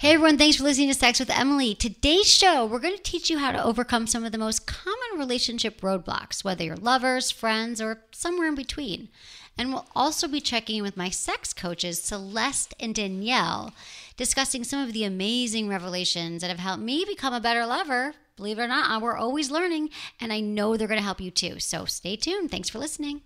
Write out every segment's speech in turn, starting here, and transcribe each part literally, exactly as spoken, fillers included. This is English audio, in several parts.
Hey everyone, thanks for listening to Sex with Emily. Today's show, we're going to teach you how to overcome some of the most common relationship roadblocks, whether you're lovers, friends, or somewhere in between. And we'll also be checking in with my sex coaches, Celeste and Danielle, discussing some of the amazing revelations that have helped me become a better lover. Believe it or not, we're always learning, and I know they're going to help you too. So stay tuned. Thanks for listening.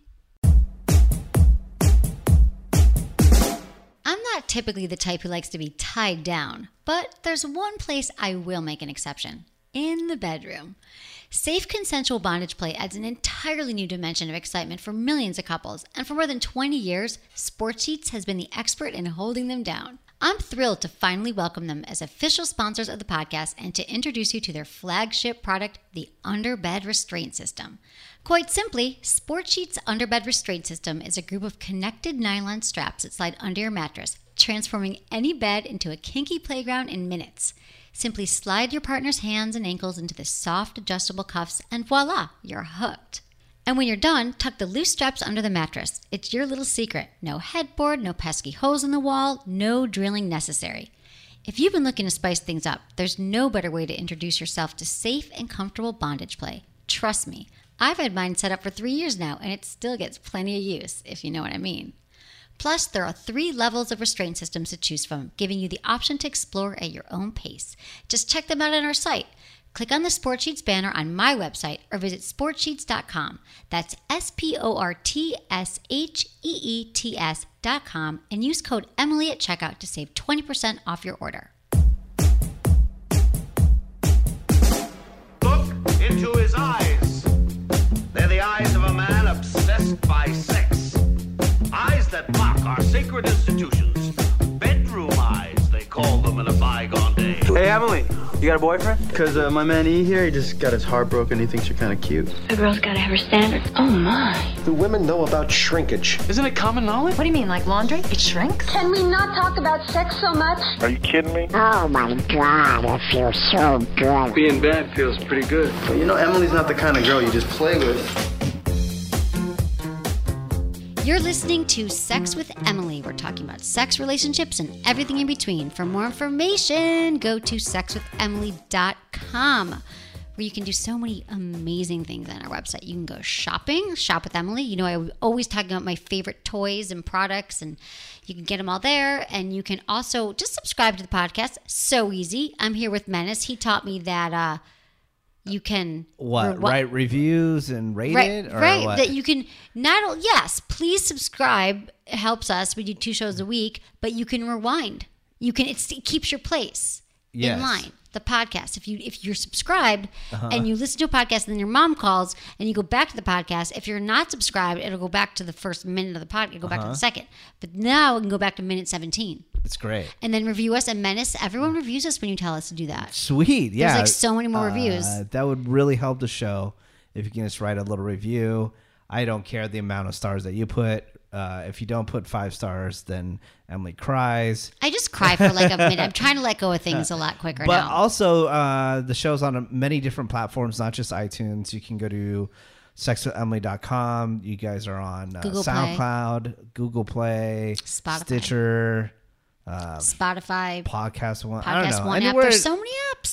I'm not typically the type who likes to be tied down, but there's one place I will make an exception: in the bedroom. Safe consensual bondage play adds an entirely new dimension of excitement for millions of couples, and for more than twenty years, Sport Sheets has been the expert in holding them down. I'm thrilled to finally welcome them as official sponsors of the podcast and to introduce you to their flagship product, the Underbed Restraint System. Quite simply, Sport Sheets Underbed Restraint System is a group of connected nylon straps that slide under your mattress, transforming any bed into a kinky playground in minutes. Simply slide your partner's hands and ankles into the soft adjustable cuffs and voila, you're hooked. And when you're done, tuck the loose straps under the mattress. It's your little secret. No headboard, no pesky holes in the wall, no drilling necessary. If you've been looking to spice things up, there's no better way to introduce yourself to safe and comfortable bondage play. Trust me, I've had mine set up for three years now, and it still gets plenty of use, if you know what I mean. Plus, there are three levels of restraint systems to choose from, giving you the option to explore at your own pace. Just check them out on our site. Click on the Sport Sheets banner on my website or visit sport sheets dot com. That's S P O R T S H E E T S dot com and use code Emily at checkout to save twenty percent off your order. Look into his eyes. They're the eyes of a man obsessed by sex. Eyes that mock our sacred institutions. Bedroom eyes, they call them in a bygone day. Hey, Emily, you got a boyfriend? Because uh, my man E here, he just got his heart broken. He thinks you're kind of cute. A girl's got to have her standards. Oh, my. Do women know about shrinkage? Isn't it common knowledge? What do you mean, like laundry? It shrinks? Can we not talk about sex so much? Are you kidding me? Oh my God, it feels so good. Being bad feels pretty good. But you know, Emily's not the kind of girl you just play with. You're listening to Sex with Emily. We're talking about sex, relationships, and everything in between. For more information, go to sex with emily dot com, where you can do so many amazing things on our website. You can go shopping, shop with Emily. You know, I always talk about my favorite toys and products, and you can get them all there. And you can also just subscribe to the podcast. So easy. I'm here with Menace. He taught me that uh, you can what re- write reviews and rate right, it, or right? what? That you can not. Yes, please subscribe. It helps us. We do two shows a week, but you can rewind. You can. It's, it keeps your place Yes. in line. The podcast. If you if you're subscribed Uh-huh. and you listen to a podcast and then your mom calls and you go back to the podcast, if you're not subscribed, it'll go back to the first minute of the podcast. It'll go back to Uh-huh. the second. But now it can go back to minute seventeen. It's great. And then review us and Menace. Everyone reviews us when you tell us to do that. Sweet. Yeah. like so many more reviews. Uh, that would really help the show if you can just write a little review. I don't care the amount of stars that you put. Uh, if you don't put five stars, then Emily cries. I just cry for like a minute. I'm trying to let go of things a lot quicker But now. also, uh, the show's on many different platforms, not just iTunes. You can go to sex with emily dot com. You guys are on uh, Google Play. SoundCloud, Google Play, Spotify. Stitcher, uh, Spotify, Podcast One. I don't Podcast know. One app. Anywhere- There's so many apps.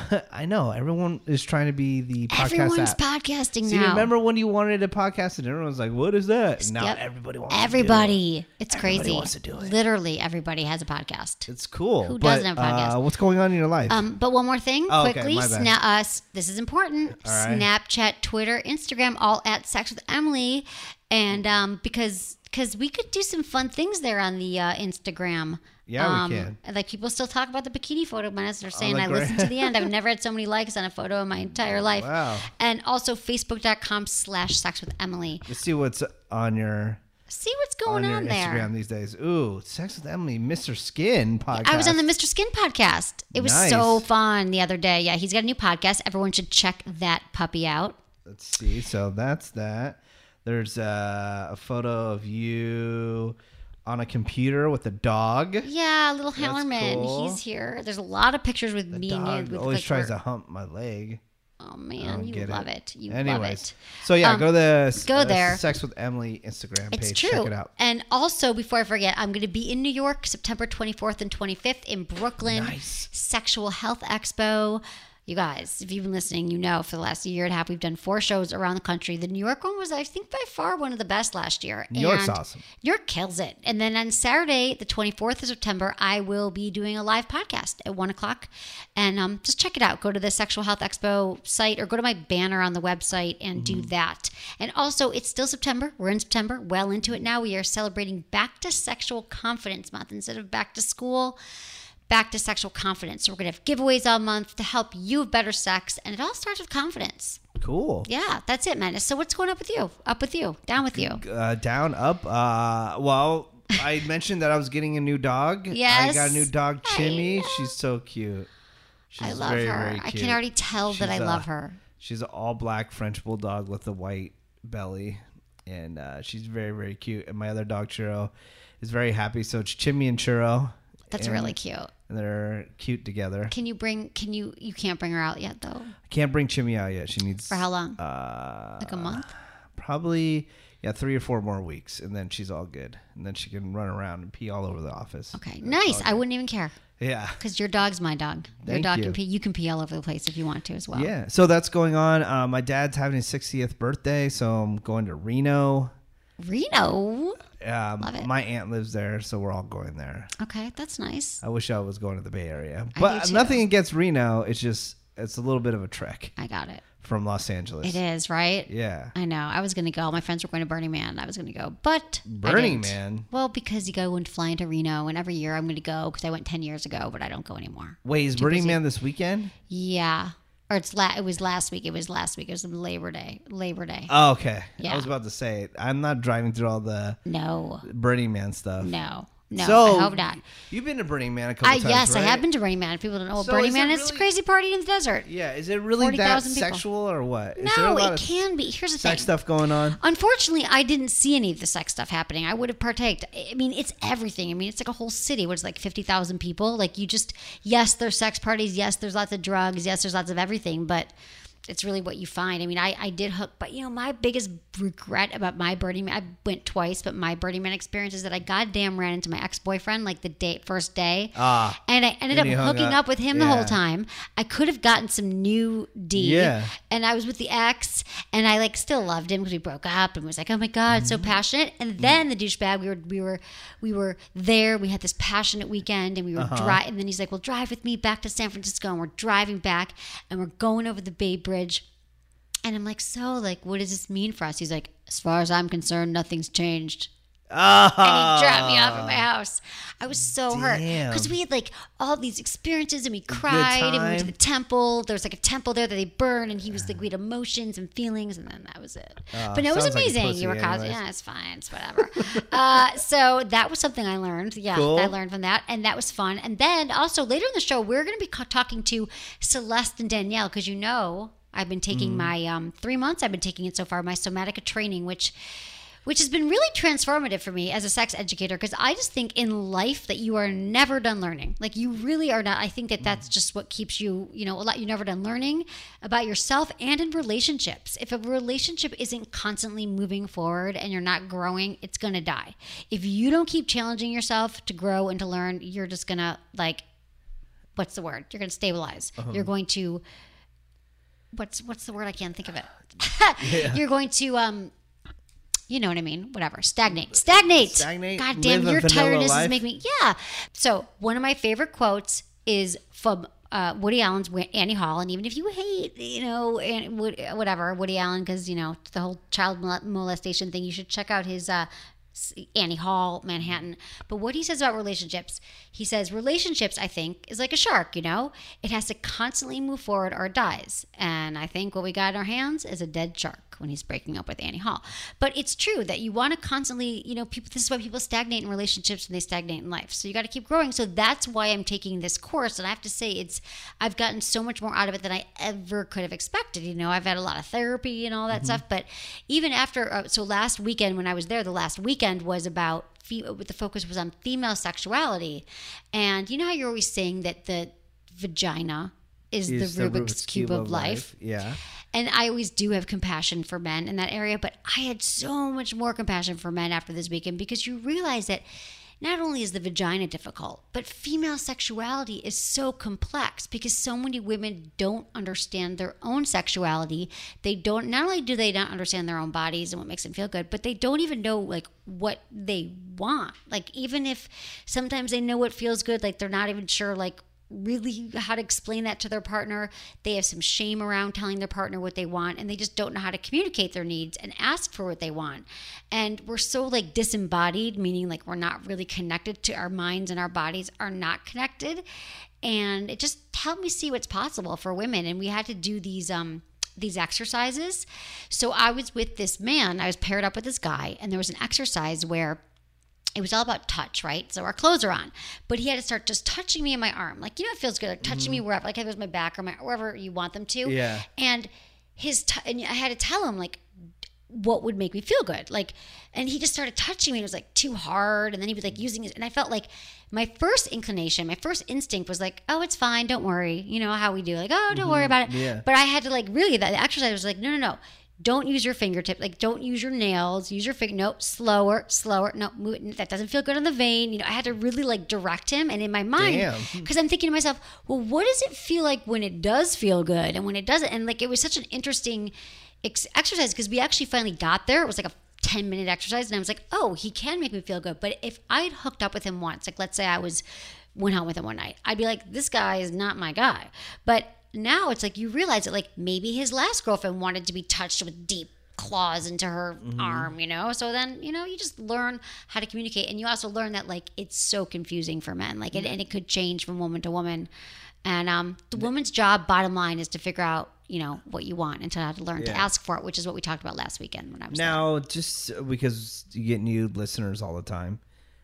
I know. Everyone is trying to be the podcast Everyone's app. podcasting See, now. remember when you wanted a podcast and everyone was like, what is that? And now Yep. everybody wants Everybody. to do it. It's Everybody crazy. wants to do it. Literally everybody has a podcast. It's cool. Who but, doesn't have a podcast? Uh, what's going on in your life? Um, but one more thing, Oh, okay, quickly. my bad. Sna- uh, s- this is important. All right. Snapchat, Twitter, Instagram, all at Sex with Emily, and um, because because we could do some fun things there on the uh, Instagram. Yeah, we um, can. Like people still talk about the bikini photo. Menace, they're saying the I gra- listened to the end. I've never had so many likes on a photo in my entire life. Wow. And also Facebook.com slash Sex with Emily. Let's see what's on your See what's going on, on, your there. Instagram these days. Ooh, Sex with Emily, Mister Skin podcast. I was on the Mister Skin podcast. It was Nice. so fun the other day. Yeah, he's got a new podcast. Everyone should check that puppy out. Let's see. So that's that. There's uh, a photo of you on a computer with a dog. Yeah, little Hallerman. cool. He's here. There's a lot of pictures with The me and dog you. With always like tries we're- to hump my leg. Oh I man, don't you get love it. it. You Anyways, love it. so yeah, Um, go to the go uh, there. Sex with Emily Instagram page. It's true. Check it out. And also, before I forget, I'm going to be in New York September twenty-fourth and twenty-fifth in Brooklyn. Nice. Sexual Health Expo. You guys, if you've been listening, you know for the last year and a half, we've done four shows around the country. The New York one was, I think, by far one of the best last year. New York's And awesome. New York kills it. And then on Saturday, the twenty-fourth of September, I will be doing a live podcast at one o'clock. And um, just check it out. Go to the Sexual Health Expo site or go to my banner on the website and Mm-hmm. do that. And also, it's still September. We're in September, well into it now. We are celebrating Back to Sexual Confidence Month instead of Back to School. Back to Sexual Confidence. So we're going to have giveaways all month to help you have better sex. And it all starts with confidence. Cool. Yeah, that's it, man. So what's going up with you? Up with you? Down with you? Uh, down, up. Uh, well, I mentioned that I was getting a new dog. Yes. I got a new dog, I Chimmy. know. She's so cute. She's I love very, her. very I cute. can already tell that I She's, uh, love her. She's an all black French bulldog with a white belly, and uh, she's very, very cute. And my other dog, Churro, is very happy. So it's Chimmy and Churro. That's and, really cute. And they're cute together. Can you bring, can you, you can't bring her out yet though? I can't bring Chimmy out yet. She needs. For how long? Uh, Like a month? Probably, yeah, three or four more weeks, and then she's all good. And then she can run around and pee all over the office. Okay, That's nice. all I good. wouldn't even care Yeah. because your dog's my dog. Your Thank dog you. can pee. You can pee all over the place if you want to as well. Yeah. So that's going on. Uh, my dad's having his sixtieth birthday, so I'm going to Reno. Reno. Um, Love it. My aunt lives there, so we're all going there. Okay, that's nice. I wish I was going to the Bay Area, I but do too. nothing against Reno. It's just it's a little bit of a trek I got it. from Los Angeles. It is, right? Yeah. I know. I was going to go. My friends were going to Burning Man. I was going to go, but I Burning didn't. Man? Well, because you go and fly into Reno, and every year I'm going to go because I went ten years ago, but I don't go anymore. Wait, is Too Burning busy. Man this weekend? Yeah, or it's la- It was last week. It was last week. It was Labor Day. Labor Day. Oh, okay. Yeah. I was about to say I'm not driving through all the no, Burning Man stuff. no, no. So, I hope not. You've been to Burning Man a couple I times, yes, right? I have been to Burning Man. People don't know what So Burning is Man it is. It's a really- crazy party in the desert. Yeah, is it really forty that thousand people. sexual or what? Is there a No, lot it of can be. Here's the sex thing. stuff going on? Unfortunately, I didn't see any of the sex stuff happening. I would have partaked. I mean, it's everything. I mean, it's like a whole city. What's like fifty thousand people? Like you just, yes, there's sex parties. Yes, there's lots of drugs. Yes, there's lots of everything. But it's really what you find. I mean, I, I did hook, but you know, my biggest regret about my Burning Man, I went twice, but my Burning Man experience is that I goddamn ran into my ex-boyfriend like the day, first day. Ah. And I ended Then up you hung hooking up. up with him the Yeah. whole time. I could have gotten some new D. Yeah. And I was with the ex, and I like still loved him because we broke up, and was like, oh my god, Mm-hmm. so passionate. And then the douchebag, we were we were we were there. We had this passionate weekend, and we were Uh-huh. dri- And then he's like, well, drive with me back to San Francisco, and we're driving back, and we're going over the Bay Bridge. And I'm like, so like, what does this mean for us? He's like, as far as I'm concerned, nothing's changed. Ah. And he dropped me off at my house. I was so hurt Damn. because we had like all these experiences and we cried and we went to time. the temple. There was like a temple there that they burned, and he was like, we had emotions and feelings, and then that was it. Oh, but no, it was sounds like a amazing. pussy you were causing, anyways. yeah, it's fine, it's whatever. uh, so that was something I learned. Yeah, Cool. I learned from that, and that was fun. And then also later in the show, we're going to be ca- talking to Celeste and Danielle because you know I've been taking Mm-hmm. my um, three months. I've been taking it so far, my Somatica training, which. Which has been really transformative for me as a sex educator because I just think in life that you are never done learning. Like you really are not. I think that that's just what keeps you, you know, a lot. You're never done learning about yourself and in relationships. If a relationship isn't constantly moving forward and you're not growing, it's going to die. If you don't keep challenging yourself to grow and to learn, you're just going to like, what's the word? You're going to stabilize. You're going to, what's, what's the word? I can't think of it. You're going to, um, you know what I mean? Whatever. Stagnate. Stagnate. Stagnate? God damn, Live a your vanilla tiredness life? is making me. Yeah. So one of my favorite quotes is from uh, Woody Allen's Annie Hall. And even if you hate, you know, and whatever, Woody Allen, because, you know, the whole child molestation thing, you should check out his uh, Annie Hall, Manhattan. But what he says about relationships, he says relationships, I think, is like a shark, you know? It has to constantly move forward or it dies. And I think what we got in our hands is a dead shark when he's breaking up with Annie Hall. But it's true that you want to constantly, you know, people. This is why people stagnate in relationships and they stagnate in life. So you got to keep growing. So that's why I'm taking this course. And I have to say, it's I've gotten so much more out of it than I ever could have expected. You know, I've had a lot of therapy and all that stuff. But even after, uh, so last weekend when I was there, the last weekend was about, the focus was on female sexuality. And you know how you're always saying that the vagina is, Is the, Rubik's, Cube, of life. Yeah. And I always do have compassion for men in that area, but I had so much more compassion for men after this weekend because you realize that not only is the vagina difficult, but female sexuality is so complex because so many women don't understand their own sexuality. They don't, not only do they not understand their own bodies and what makes them feel good, but they don't even know like what they want. Like even if sometimes they know what feels good, like they're not even sure like really how to explain that to their partner. They have some shame around telling their partner what they want, and they just don't know how to communicate their needs and ask for what they want. And we're so like disembodied, meaning like we're not really connected to our minds, and our bodies are not connected. And it just helped me see what's possible for women. And we had to do these um these exercises. So I was with this man, I was paired up with this guy, and there was an exercise where it was all about touch, right? So our clothes are on, but he had to start just touching me in my arm. Like, you know, it feels good. Like touching mm-hmm. me wherever, like if it was my back or my, wherever you want them to. Yeah. And his, t- and I had to tell him like, what would make me feel good. Like, and he just started touching me. It was like too hard. And then he was like using it. And I felt like my first inclination, my first instinct was like, oh, it's fine. Don't worry. You know how we do, like, oh, don't mm-hmm. worry about it. Yeah. But I had to like, really, that exercise was like, no, no, no. Don't use your fingertips. Like, don't use your nails. Use your finger. Nope. Slower, slower. No, move, that doesn't feel good on the vein. You know, I had to really like direct him. And in my mind, because I'm thinking to myself, well, what does it feel like when it does feel good and when it doesn't? And like, it was such an interesting ex- exercise because we actually finally got there. It was like a ten minute exercise. And I was like, oh, he can make me feel good. But if I'd hooked up with him once, like let's say I was went home with him one night, I'd be like, this guy is not my guy. But now it's like you realize that like maybe his last girlfriend wanted to be touched with deep claws into her mm-hmm. arm, you know? So then, you know, you just learn how to communicate. And you also learn that like it's so confusing for men. Like, it, and it could change from woman to woman. And um, the woman's job, bottom line, is to figure out, you know, what you want and to have to learn yeah. to ask for it, which is what we talked about last weekend when I was now, there. Just because you get new listeners all the time,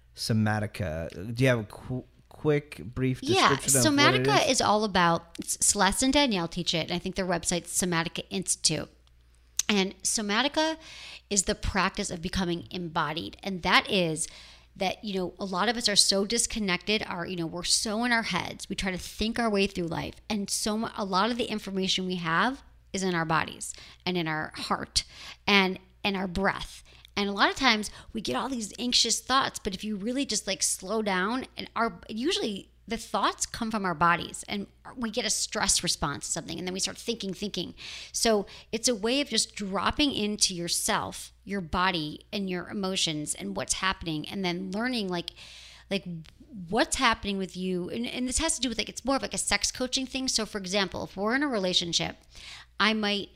Somatica, do you have a cool... quick, brief description yeah, of Somatica what it is? is all about, Celeste and Danielle teach it, and I think their website's Somatica Institute. And Somatica is the practice of becoming embodied. And that is that, you know, a lot of us are so disconnected, our, you know, we're so in our heads. We try to think our way through life. And so mu- a lot of the information we have is in our bodies and in our heart and and our breath. And a lot of times we get all these anxious thoughts, but if you really just like slow down, and our usually the thoughts come from our bodies, and we get a stress response to something, and then we start thinking, thinking. So it's a way of just dropping into yourself, your body, and your emotions, and what's happening, and then learning like, like what's happening with you. And, and this has to do with like, it's more of like a sex coaching thing. So for example, if we're in a relationship, I might.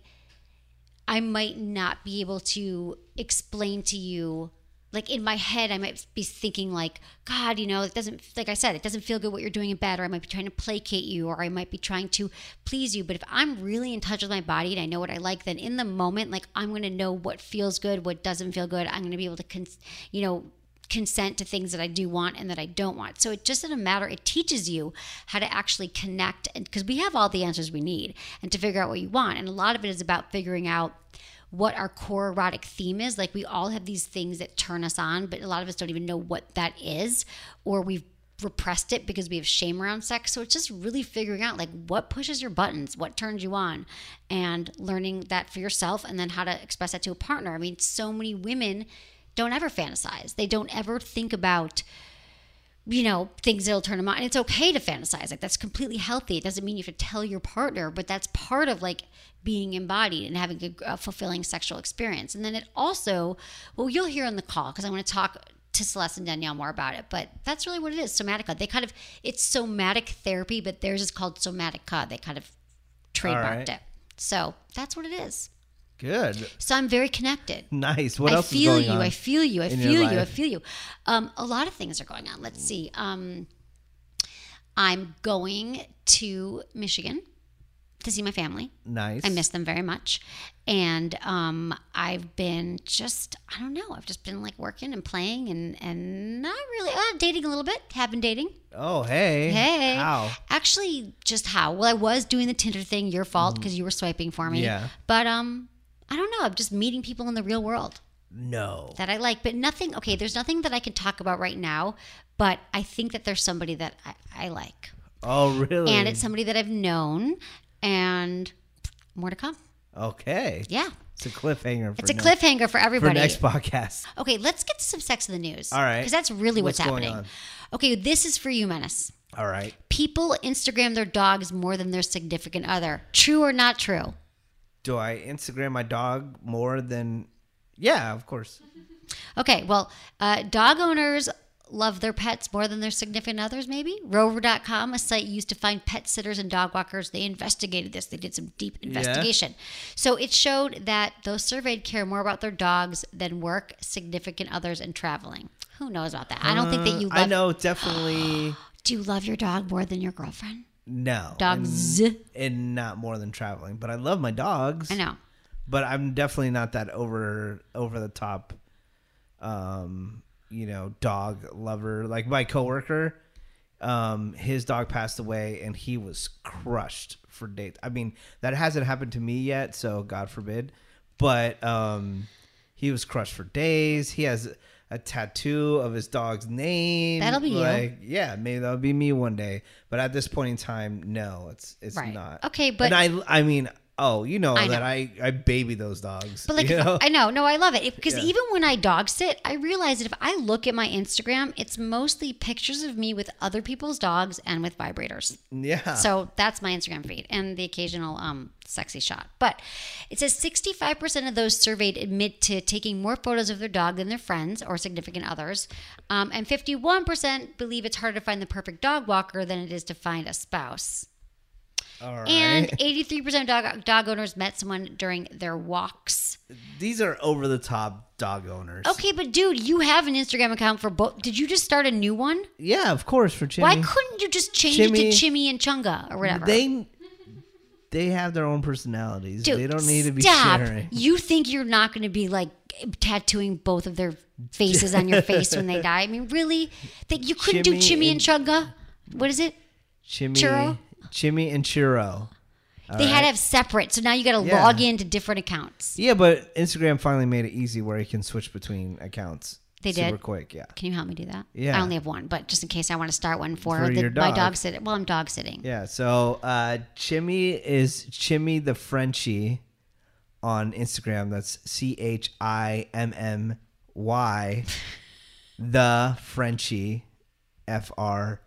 I might not be able to explain to you, like in my head, I might be thinking like, God, you know, it doesn't, like I said, it doesn't feel good what you're doing in bed, or I might be trying to placate you, or I might be trying to please you. But if I'm really in touch with my body and I know what I like, then in the moment, like I'm going to know what feels good, what doesn't feel good. I'm going to be able to, cons- you know, consent to things that I do want and that I don't want. So it just doesn't matter. It teaches you how to actually connect, and because we have all the answers we need, and to figure out what you want. And a lot of it is about figuring out what our core erotic theme is. Like we all have these things that turn us on, but a lot of us don't even know what that is, or we've repressed it because we have shame around sex. So it's just really figuring out like what pushes your buttons, what turns you on, and learning that for yourself, and then how to express that to a partner. I mean, so many women don't ever fantasize. They don't ever think about, you know, things that'll turn them on. And it's okay to fantasize. Like that's completely healthy. It doesn't mean you have to tell your partner, but that's part of like being embodied and having a, a fulfilling sexual experience. And then it also, well, you'll hear on the call, because I want to talk to Celeste and Danielle more about it, but that's really what it is. Somatica. They kind of, it's somatic therapy, but theirs is called Somatica. They kind of trademarked right. it. So that's what it is. Good. So I'm very connected. Nice. What I else is feel going you, on? I feel you. I in feel your you. I life? feel you. Um, a lot of things are going on. Let's see. Um, I'm going to Michigan to see my family. Nice. I miss them very much. And um, I've been just, I don't know, I've just been like working and playing and, and not really, uh, dating a little bit. Have been dating. Oh, hey. Hey. How? Actually, just how? Well, I was doing the Tinder thing, your fault, because you were swiping for me. Yeah. But um, I don't know. I'm just meeting people in the real world. No. That I like, but nothing, okay, there's nothing that I can talk about right now, but I think that there's somebody that I, I like. Oh, really? And it's somebody that I've known, and more to come. Okay. Yeah. It's a cliffhanger. For It's a next, cliffhanger for everybody. For next podcast. Okay, let's get to some sex in the news. All right. Because that's really what's, What's going happening. on? Okay, this is for you, Menace. All right. People Instagram their dogs more than their significant other. True or not true? Do I Instagram my dog more than... Yeah, of course. Okay, well, uh, dog owners love their pets more than their significant others, maybe? Rover dot com, a site used to find pet sitters and dog walkers. They investigated this. They did some deep investigation. Yeah. So it showed that those surveyed care more about their dogs than work, significant others, and traveling. Who knows about that? I don't think that you love... I know, definitely... Do you love your dog more than your girlfriend? No. Dogs? And, and not more than traveling. But I love my dogs. I know. But I'm definitely not that over over the top... Um, you know, dog lover. Like my coworker, um, his dog passed away and he was crushed for days. I mean, that hasn't happened to me yet, so God forbid. But um, he was crushed for days. He has a tattoo of his dog's name. That'll be like, you. Yeah, maybe that'll be me one day. But at this point in time, no, it's it's right. not. Okay, but and I I mean. Oh, you know, I know that I, I baby those dogs. But like, you know? I know, no, I love it because Yeah. even when I dog sit, I realize that if I look at my Instagram, it's mostly pictures of me with other people's dogs and with vibrators. Yeah. So that's my Instagram feed and the occasional um, sexy shot. But it says sixty-five percent of those surveyed admit to taking more photos of their dog than their friends or significant others, um, and fifty-one percent believe it's harder to find the perfect dog walker than it is to find a spouse. All right. And eighty-three percent of dog, dog owners met someone during their walks. These are over the top dog owners. Okay, but dude, you have an Instagram account for both. Did you just start a new one? Yeah, of course, for Chimmy. Why couldn't you just change Chimmy, it to Chimmy and Chunga or whatever? They they have their own personalities. Dude, they don't need to be stop. sharing. You think you're not going to be like tattooing both of their faces on your face when they die? I mean, really? That you couldn't do Chimmy Chimmy and, and Chunga? What is it? Chimmy, Churro? Chimmy and Churro. All they right. had to have separate, so now you got to Yeah. log into different accounts. Yeah, but Instagram finally made it easy where you can switch between accounts. They super did? quick, yeah. Can you help me do that? Yeah. I only have one, but just in case I want to start one for, For the, your my dog. dog sitting. Well, I'm dog sitting. Yeah, so uh, Chimmy is Chimmy the Frenchie on Instagram. That's C H I M M Y, the Frenchie, F R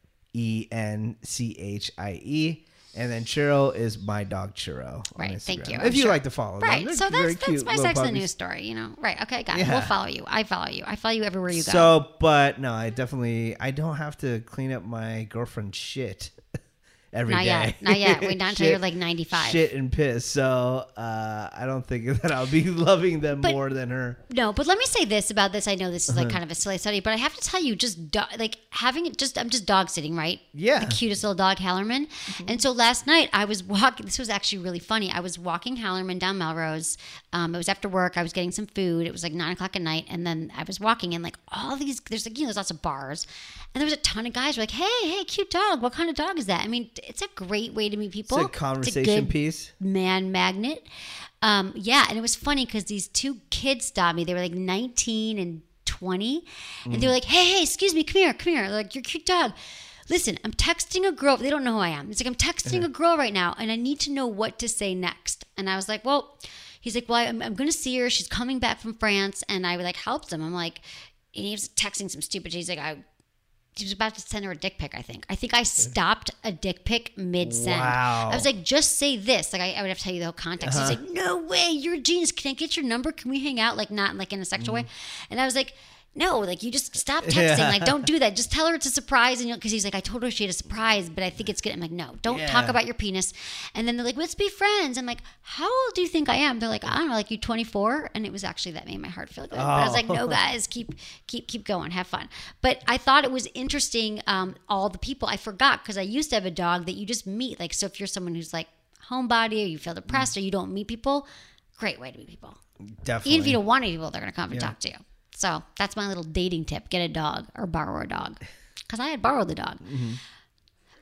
E N C H I E. And then Churro is my dog Churro. On Right, Instagram. thank you. If I'm you sure. like to follow them. Right, They're so very that's that's cute my little Sex and the puppies. News story, you know. Right, okay, got it. Yeah. We'll follow you. I follow you. I follow you everywhere you go. So, but no, I definitely, I don't have to clean up my girlfriend's shit every not day. yet, not yet. Wait, not until Shit- you're like ninety-five. Shit and piss. So uh, I don't think that I'll be loving them But- more than her. No, but let me say this about this. I know this is Uh-huh. like kind of a silly study, but I have to tell you, just do- like having it, just I'm just dog sitting, right? Yeah. The cutest little dog, Hallerman. And so last night I was walking. This was actually really funny. I was walking Hallerman down Melrose. Um, it was after work. I was getting some food. It was like nine o'clock at night, and then I was walking, and like all these, there's like you know, there's lots of bars, and there was a ton of guys who were like, "Hey, hey, cute dog. What kind of dog is that?" I mean, it's a great way to meet people. It's a conversation good piece. Man magnet. Um, yeah, and it was funny because these two kids stopped me. They were like nineteen and twenty, and they were like, "Hey, hey, excuse me, come here, come here. Like, you're a cute dog. Listen, I'm texting a girl. They don't know who I am. It's like I'm texting a girl right now, and I need to know what to say next." And I was like, "Well," he's like, "Well, I'm, I'm going to see her. She's coming back from France," and I like helped him. I'm like, and he was texting some stupid. He's like, "I." He was about to send her a dick pic, I think. I think I stopped a dick pic mid-send. Wow. I was like, just say this. Like, I, I would have to tell you the whole context. Uh-huh. He's like, no way, you're a genius. Can I get your number? Can we hang out? Like, not like in a sexual way. And I was like, no, like, you just stop texting. Yeah. Like, don't do that. Just tell her it's a surprise. And because he's like, I told her she had a surprise, but I think it's good. I'm like, no, don't Yeah. talk about your penis. And then they're like, let's be friends. I'm like, how old do you think I am? They're like, I don't know, like you twenty-four. And it was actually, that made my heart feel good. But I was like, no, Oh. guys, keep, keep, keep going. Have fun. But I thought it was interesting. Um, all the people I forgot because I used to have a dog that you just meet. Like, so if you're someone who's like homebody or you feel depressed or you don't meet people, great way to meet people. Definitely. Even if you don't want any people, they're going to come and Yeah. talk to you. So that's my little dating tip. Get a dog or borrow a dog. Because I had borrowed the dog. Mm-hmm.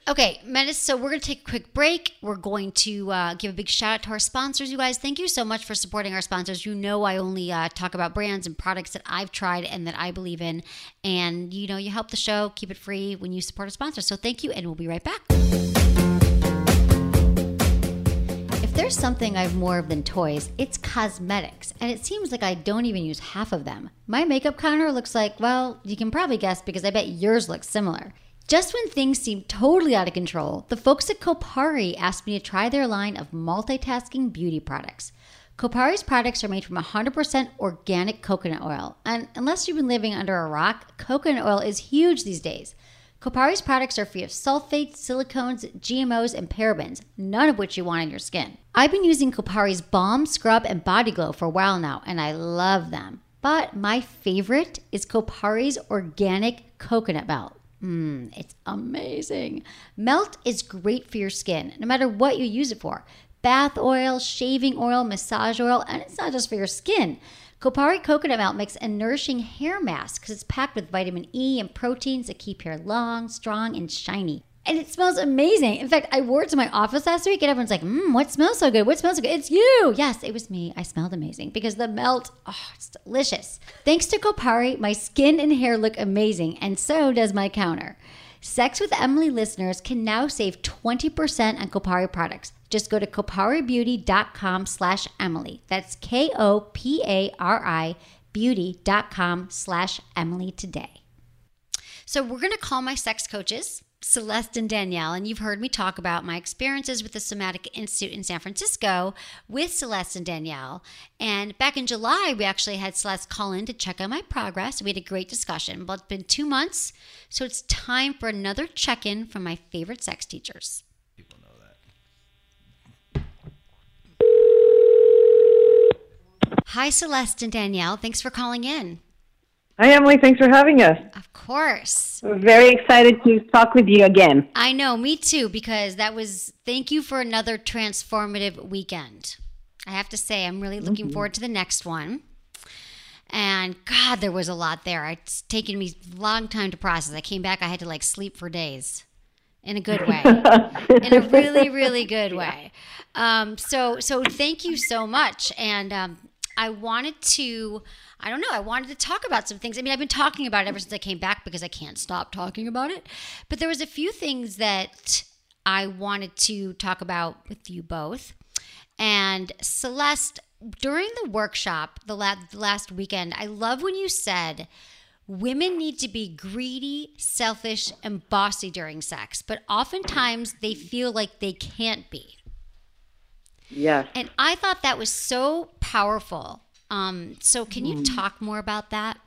Okay, Menace, so we're going to take a quick break. We're going to uh, give a big shout out to our sponsors, you guys. Thank you so much for supporting our sponsors. You know I only uh, talk about brands and products that I've tried and that I believe in. And, you know, you help the show, keep it free when you support a sponsor. So thank you, and we'll be right back. If there's something I've more of than toys, it's cosmetics. And it seems like I don't even use half of them. My makeup counter looks like, well, you can probably guess because I bet yours looks similar. Just when things seem totally out of control, the folks at Kopari asked me to try their line of multitasking beauty products. Kopari's products are made from one hundred percent organic coconut oil. And unless you've been living under a rock, coconut oil is huge these days. Kopari's products are free of sulfates, silicones, G M Os, and parabens, none of which you want on your skin. I've been using Kopari's Balm, Scrub, and Body Glow for a while now, and I love them. But my favorite is Kopari's Organic Coconut Melt. Mmm, it's amazing. Melt is great for your skin, no matter what you use it for. Bath oil, shaving oil, massage oil, and it's not just for your skin. Kopari Coconut Melt makes a nourishing hair mask because it's packed with vitamin E and proteins that keep hair long, strong, and shiny. And it smells amazing. In fact, I wore it to my office last week and everyone's like, mmm, what smells so good? What smells so good? It's you. Yes, it was me. I smelled amazing because the melt, oh, it's delicious. Thanks to Kopari, my skin and hair look amazing, and so does my counter. Sex with Emily listeners can now save twenty percent on Kopari products. Just go to koparibeauty.com slash Emily. That's K-O-P-A-R-I beauty.com slash Emily today. So we're going to call my sex coaches, Celeste and Danielle, and you've heard me talk about my experiences with the Somatic Institute in San Francisco with Celeste and Danielle. And back in July, we actually had Celeste call in to check on my progress. We had a great discussion, but it's been two months, so it's time for another check-in from my favorite sex teachers. People know that. Hi, Celeste and Danielle. Thanks for calling in. Hi, Emily. Thanks for having us. Of course. We're very excited to talk with you again. I know, me too, because that was, thank you for another transformative weekend. I have to say, I'm really looking mm-hmm. forward to the next one. And God, there was a lot there. It's taken me a long time to process. I came back, I had to like sleep for days. In a good way. In a really, really good way. Um, so, so thank you so much. And um, I wanted to... I don't know. I wanted to talk about some things. I mean, I've been talking about it ever since I came back because I can't stop talking about it. But there was a few things that I wanted to talk about with you both. And Celeste, during the workshop, the last, the last weekend, I love when you said women need to be greedy, selfish, and bossy during sex. But oftentimes they feel like they can't be. Yes. And I thought that was so powerful. Um, so can you talk more about that?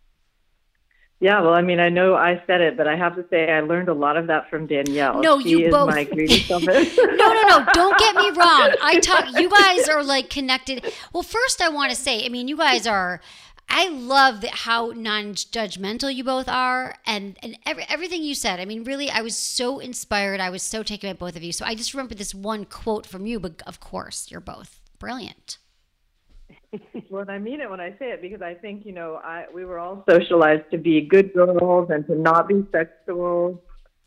Yeah, well, I mean, I know I said it, but I have to say I learned a lot of that from Danielle. No, she you is both. My greedy selfish. no, no, no. Don't get me wrong. I talk. You guys are like connected. Well, first I want to say, I mean, you guys are. I love that how non-judgmental you both are, and and every, everything you said. I mean, really, I was so inspired. I was so taken by both of you. So I just remember this one quote from you, but of course, you're both brilliant. Well, I mean it when I say it because I think, you know, I we were all socialized to be good girls and to not be sexual.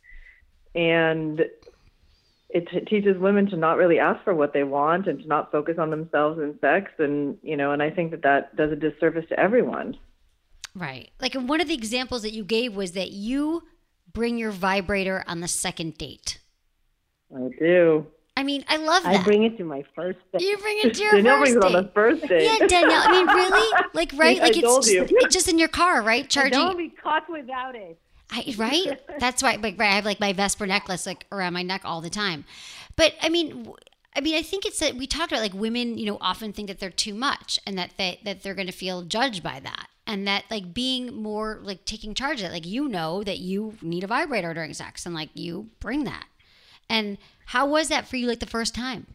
And it t- teaches women to not really ask for what they want and to not focus on themselves and sex. And, you know, and I think that that does a disservice to everyone. Right. Like one of the examples that you gave was that you bring your vibrator on the second date. I do. I mean, I love that. I bring it to my first date. You bring it to your Danielle first brings date. it on the first date. Yeah, Danielle. I mean, really? Like, right? I Like, told it's you. just, it's just in your car, right? Charging. I don't be caught without it. I, right? That's why. Like, right. I have like my Vesper necklace like around my neck all the time. But I mean, I mean, I think it's that we talked about like women, you know, often think that they're too much and that they that they're going to feel judged by that. And that like being more like taking charge of it, like, you know, that you need a vibrator during sex and like you bring that. And how was that for you, like the first time?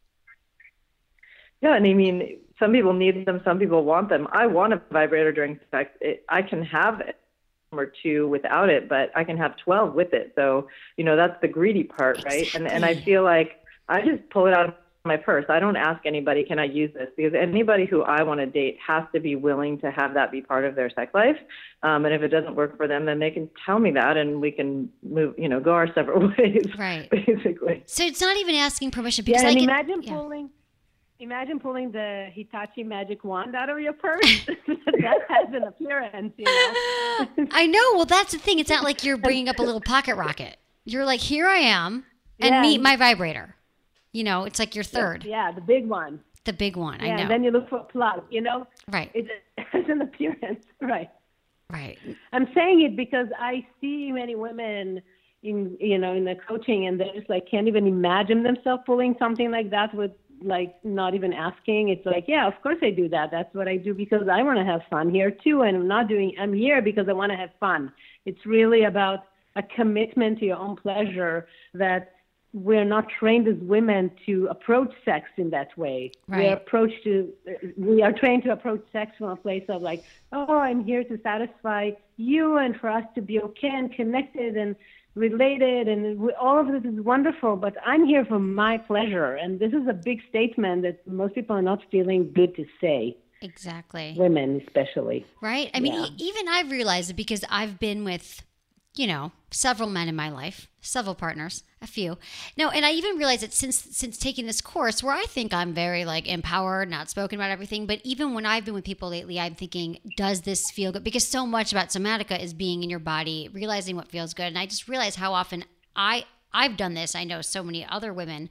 Yeah, and I mean, some people need them, some people want them. I want a vibrator during sex. It, I can have it or two without it, but I can have twelve with it. So, you know, that's the greedy part, right? Exactly. And and I feel like I just pull it out of my purse. I don't ask anybody, can I use this? Because anybody who I want to date has to be willing to have that be part of their sex life. Um, and if it doesn't work for them, then they can tell me that, and we can move, you know, go our separate ways. Right. Basically. So it's not even asking permission because Yeah, and like it- imagine yeah. pulling, imagine pulling the Hitachi magic wand out of your purse. That has an appearance, you know. I know. Well, that's the thing. It's not like you're bringing up a little pocket rocket. You're like, here I am, and Yeah. meet my vibrator. You know, it's like your third, Yeah, the big one. the big one. Yeah, I know. and then you look for a plug, you know. Right. It has an appearance, right. Right. I'm saying it because I see many women in, you know, in the coaching, and they just like can't even imagine themselves pulling something like that with like not even asking. It's like, yeah, of course I do that. That's what I do because I want to have fun here too. And I'm not doing, I'm here because I want to have fun. It's really about a commitment to your own pleasure that we're not trained as women to approach sex in that way. Right. We're approached to, we are trained to approach sex from a place of like, oh, I'm here to satisfy you and for us to be okay and connected and related, and we, all of this is wonderful, but I'm here for my pleasure. And this is a big statement that most people are not feeling good to say. Exactly. Women especially. Right. I mean, Yeah. e- even I've realized it because I've been with, you know, several men in my life, several partners, a few. No, and I even realized that since since taking this course, where I think I'm very like empowered, not spoken about everything, but even when I've been with people lately, I'm thinking, does this feel good? Because so much about somatica is being in your body, realizing what feels good, and I just realized how often I I've done this. I know so many other women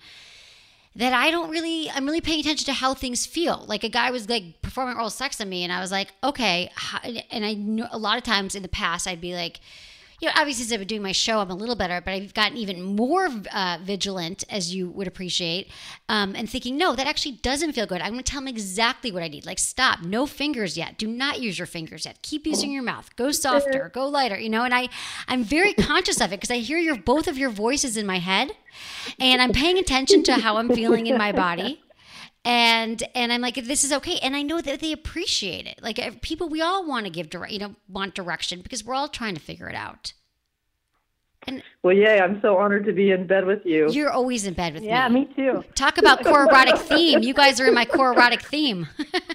that I don't really, I'm really paying attention to how things feel. Like a guy was like performing oral sex on me, and I was like, okay. How, and I know a lot of times in the past, I'd be like, you know, obviously, since I've been doing my show, I'm a little better, but I've gotten even more uh, vigilant, as you would appreciate, um, and thinking, no, that actually doesn't feel good. I'm going to tell him exactly what I need. Like, stop, no fingers yet. Do not use your fingers yet. Keep using your mouth. Go softer, go lighter, you know, and I, I'm very conscious of it because I hear your both of your voices in my head, and I'm paying attention to how I'm feeling in my body. And and I'm like, this is okay. And I know that they appreciate it. Like uh, people, we all want to give direct, you know, want direction because we're all trying to figure it out. And Well, yay, I'm so honored to be in bed with you. you're always in bed with Yeah, me. me too. Talk about core erotic theme. You guys are in my core erotic theme.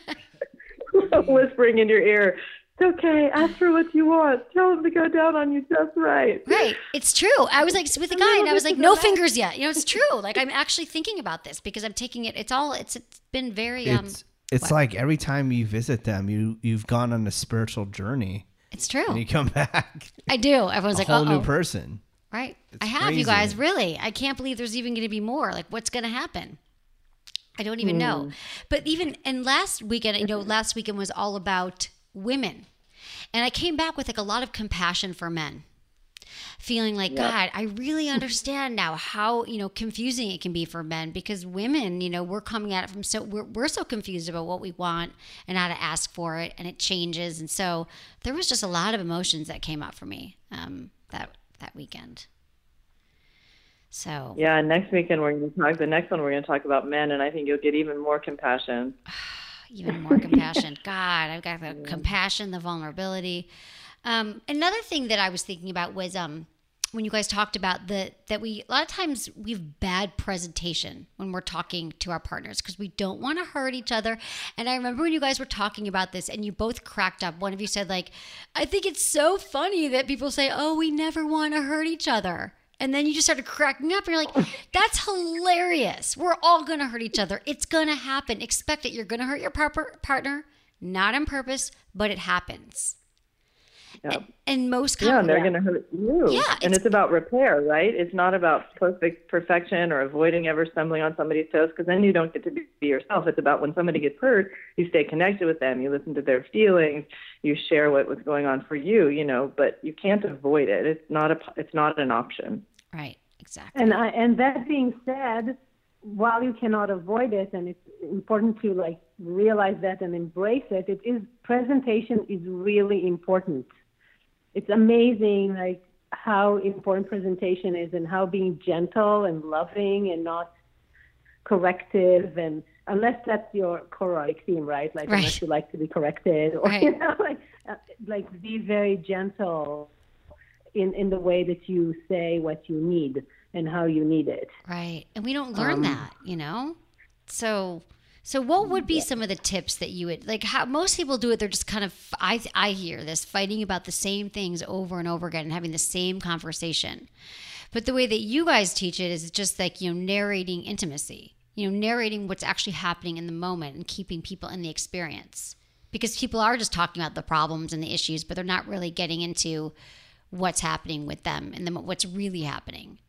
Whispering in your ear, it's okay, ask for what you want. Tell him to go down on you just right. Right. It's true. I was like with a guy and I was like, no fingers yet. You know, it's true. Like I'm actually thinking about this because I'm taking it. It's all, it's, it's been very, um, It's it's what? like every time you visit them, you you've gone on a spiritual journey, it's true. and you come back I do. Everyone's a like, whole uh-oh. new person. Right. It's I have you crazy. guys, really. I can't believe there's even going to be more. Like, what's going to happen? I don't even know. But even, and last weekend, you know, last weekend was all about women. And I came back with like a lot of compassion for men. Feeling like, God, I really understand now how, you know, confusing it can be for men because women, you know, we're coming at it from so, we're, we're so confused about what we want and how to ask for it and it changes. And so there was just a lot of emotions that came up for me um, that, that weekend. So Yeah, next weekend we're going to talk, the next one we're going to talk about men, and I think you'll get even more compassion. even more compassion. God, I've got the compassion, the vulnerability. Um, another thing that I was thinking about was um, when you guys talked about the that we a lot of times we have bad presentation when we're talking to our partners because we don't want to hurt each other. And I remember when you guys were talking about this and you both cracked up. One of you said like, I think it's so funny that people say, oh, we never want to hurt each other. And then you just started cracking up and you're like, that's hilarious. We're all going to hurt each other. It's going to happen. Expect it. You're going to hurt your par- partner, not on purpose, but it happens. Yeah. And, and most Yeah, com- and they're going to hurt you. Yeah, and it's- it's about repair, right? It's not about perfect perfection or avoiding ever stumbling on somebody's toes, because then you don't get to be yourself. It's about when somebody gets hurt, you stay connected with them, you listen to their feelings, you share what was going on for you, you know. But you can't avoid it. It's not a. It's not an option. Right. Exactly. And I, and that being said, while you cannot avoid it, and it's important to like realize that and embrace it, it is presentation is really important. It's amazing, like how important presentation is, and how being gentle and loving and not corrective, and unless that's your chorotic theme, right? Like Right. unless you like to be corrected, or Right. you know, like uh, like be very gentle in in the way that you say what you need and how you need it. Right. And we don't learn Um, that, you know? So, so what would be some of the tips that you would like? How most people do it, they're just kind of. I I hear this fighting about the same things over and over again and having the same conversation. But the way that you guys teach it is just like, you know, narrating intimacy. You know, narrating what's actually happening in the moment and keeping people in the experience. Because people are just talking about the problems and the issues, but they're not really getting into what's happening with them and then what's really happening.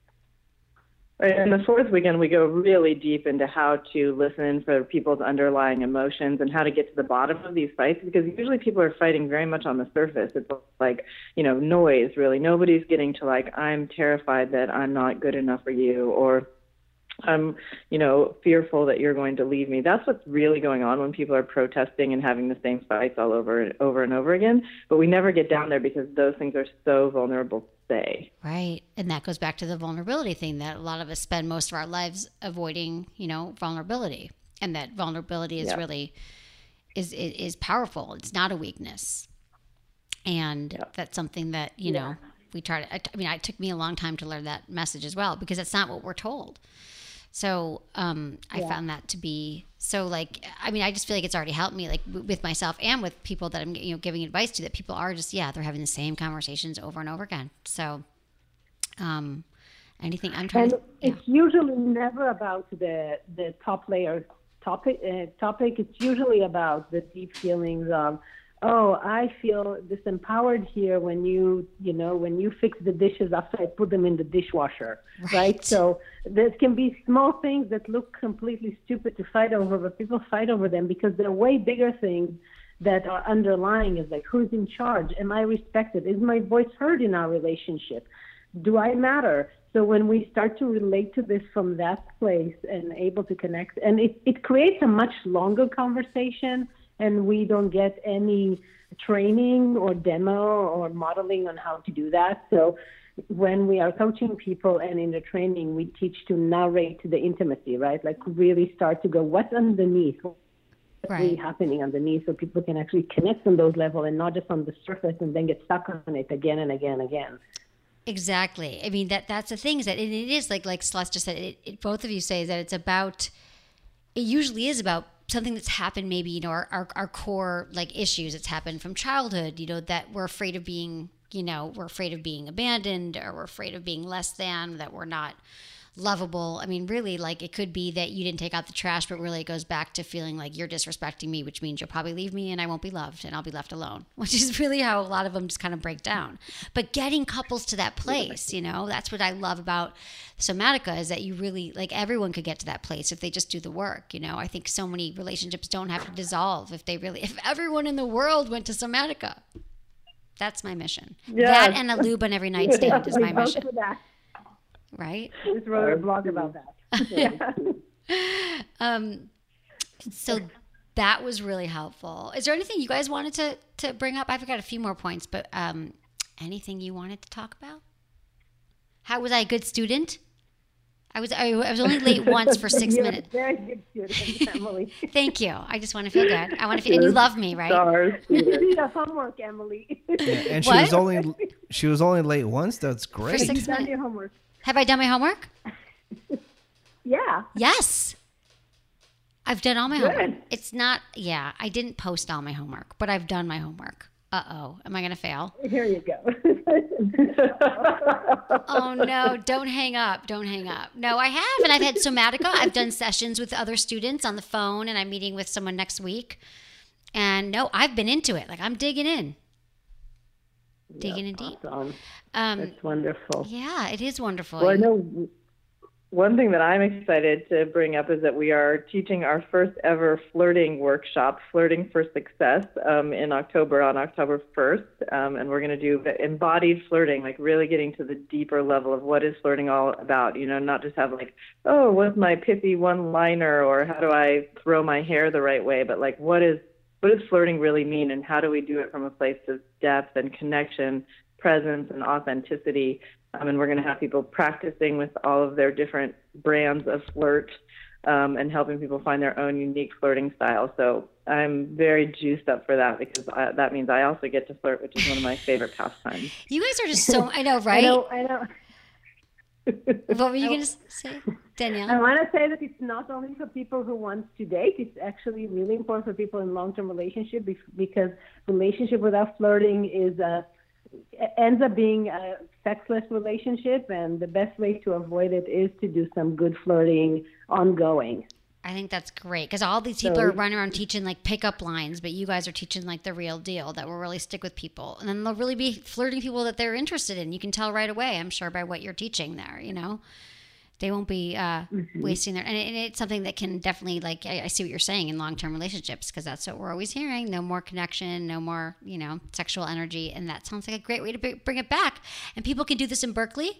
Right. And the fourth weekend, we go really deep into how to listen for people's underlying emotions and how to get to the bottom of these fights, because usually people are fighting very much on the surface. It's like, you know, noise, really. Nobody's getting to like, I'm terrified that I'm not good enough for you, or I'm, you know, fearful that you're going to leave me. That's what's really going on when people are protesting and having the same fights all over and over and over again. But we never get down there because those things are so vulnerable to say. Right. And that goes back to the vulnerability thing that a lot of us spend most of our lives avoiding, you know, vulnerability. And that vulnerability is yeah. really, is, is is powerful. It's not a weakness. And yeah. that's something that, you yeah. know, we try to, I mean, it took me a long time to learn that message as well, because that's not what we're told. So um, I yeah. found that to be so like, I mean, I just feel like it's already helped me, like w- with myself and with people that I'm, you know, giving advice to, that people are just, yeah, they're having the same conversations over and over again. So um, anything I'm trying and to, yeah. it's usually never about the, the top layer topic, uh, topic. It's usually about the deep feelings of, oh, I feel disempowered here when you, you know, when you fix the dishes after I put them in the dishwasher, right? right? So there can be small things that look completely stupid to fight over, but people fight over them because they're way bigger things that are underlying. Is like, who's in charge? Am I respected? Is my voice heard in our relationship? Do I matter? So when we start to relate to this from that place and able to connect, and it, it creates a much longer conversation, and we don't get any training or demo or modeling on how to do that. So when we are coaching people and in the training, we teach to narrate the intimacy, right? Like really start to go, what's underneath? What's right. really happening underneath, so people can actually connect on those levels and not just on the surface and then get stuck on it again and again and again. Exactly. I mean, that that's the thing is that it, it is like, like Celeste just said, it, it, both of you say that it's about, it usually is about something that's happened, maybe, you know, our, our, our core like issues that's happened from childhood, you know, that we're afraid of being, you know, we're afraid of being abandoned, or we're afraid of being less than, that we're not lovable. I mean, really, like it could be that you didn't take out the trash, but really it goes back to feeling like you're disrespecting me, which means you'll probably leave me and I won't be loved and I'll be left alone, which is really how a lot of them just kind of break down. But getting couples to that place, you know, that's what I love about Somatica, is that you really, like, everyone could get to that place if they just do the work. You know, I think so many relationships don't have to dissolve if they really, if everyone in the world went to Somatica. That's my mission. Yes. That and a lube on every nightstand yeah, is my mission. Right? I just wrote a blog about that. yeah. um, so that was really helpful. Is there anything you guys wanted to, to bring up? I've got a few more points, but um, anything you wanted to talk about? How was I a good student? I was I, I was only late once for six You're minutes. A very good student, Emily. Thank you. I just want to feel good. I want to feel, and you love me, right? You did your homework, Emily. Yeah, and she what? was only she was only late once. That's great. For six minutes. Your homework. Have I done my homework? Yeah. Yes. I've done all my Good. homework. It's not, yeah, I didn't post all my homework, but I've done my homework. Uh-oh. Am I going to fail? Here you go. Oh, no. Don't hang up. Don't hang up. No, I have. And I've had Somatica. I've done sessions with other students on the phone, and I'm meeting with someone next week. And no, I've been into it. Like, I'm digging in. Digging yep, in deep. Awesome. Um, That's wonderful. Yeah, it is wonderful. Well, I know one thing that I'm excited to bring up is that we are teaching our first ever flirting workshop, Flirting for Success, um, in October, on October first. Um, and we're going to do embodied flirting, like really getting to the deeper level of what is flirting all about, you know, not just have like, oh, what's my pithy one-liner, or how do I throw my hair the right way, but like what is what does flirting really mean, and how do we do it from a place of depth and connection, presence and authenticity. Um, and we're going to have people practicing with all of their different brands of flirt, um, and helping people find their own unique flirting style. So I'm very juiced up for that, because I, that means I also get to flirt, which is one of my favorite pastimes. You guys are just so, I know, right? I know, I know. What were you going to say? Danielle? I want to say that it's not only for people who want to date. It's actually really important for people in long-term relationship because relationship without flirting is a ends up being a sexless relationship, and the best way to avoid it is to do some good flirting ongoing. I think that's great because all these people So- are running around teaching like pickup lines, but you guys are teaching like the real deal that will really stick with people. And then they'll really be flirting people that they're interested in. You can tell right away, I'm sure, by what you're teaching there, you know? They won't be uh, Mm-hmm. wasting their, and, it, and it's something that can definitely, like, I, I see what you're saying in long-term relationships because that's what we're always hearing. No more connection, no more, you know, sexual energy. And that sounds like a great way to br- bring it back. And people can do this in Berkeley.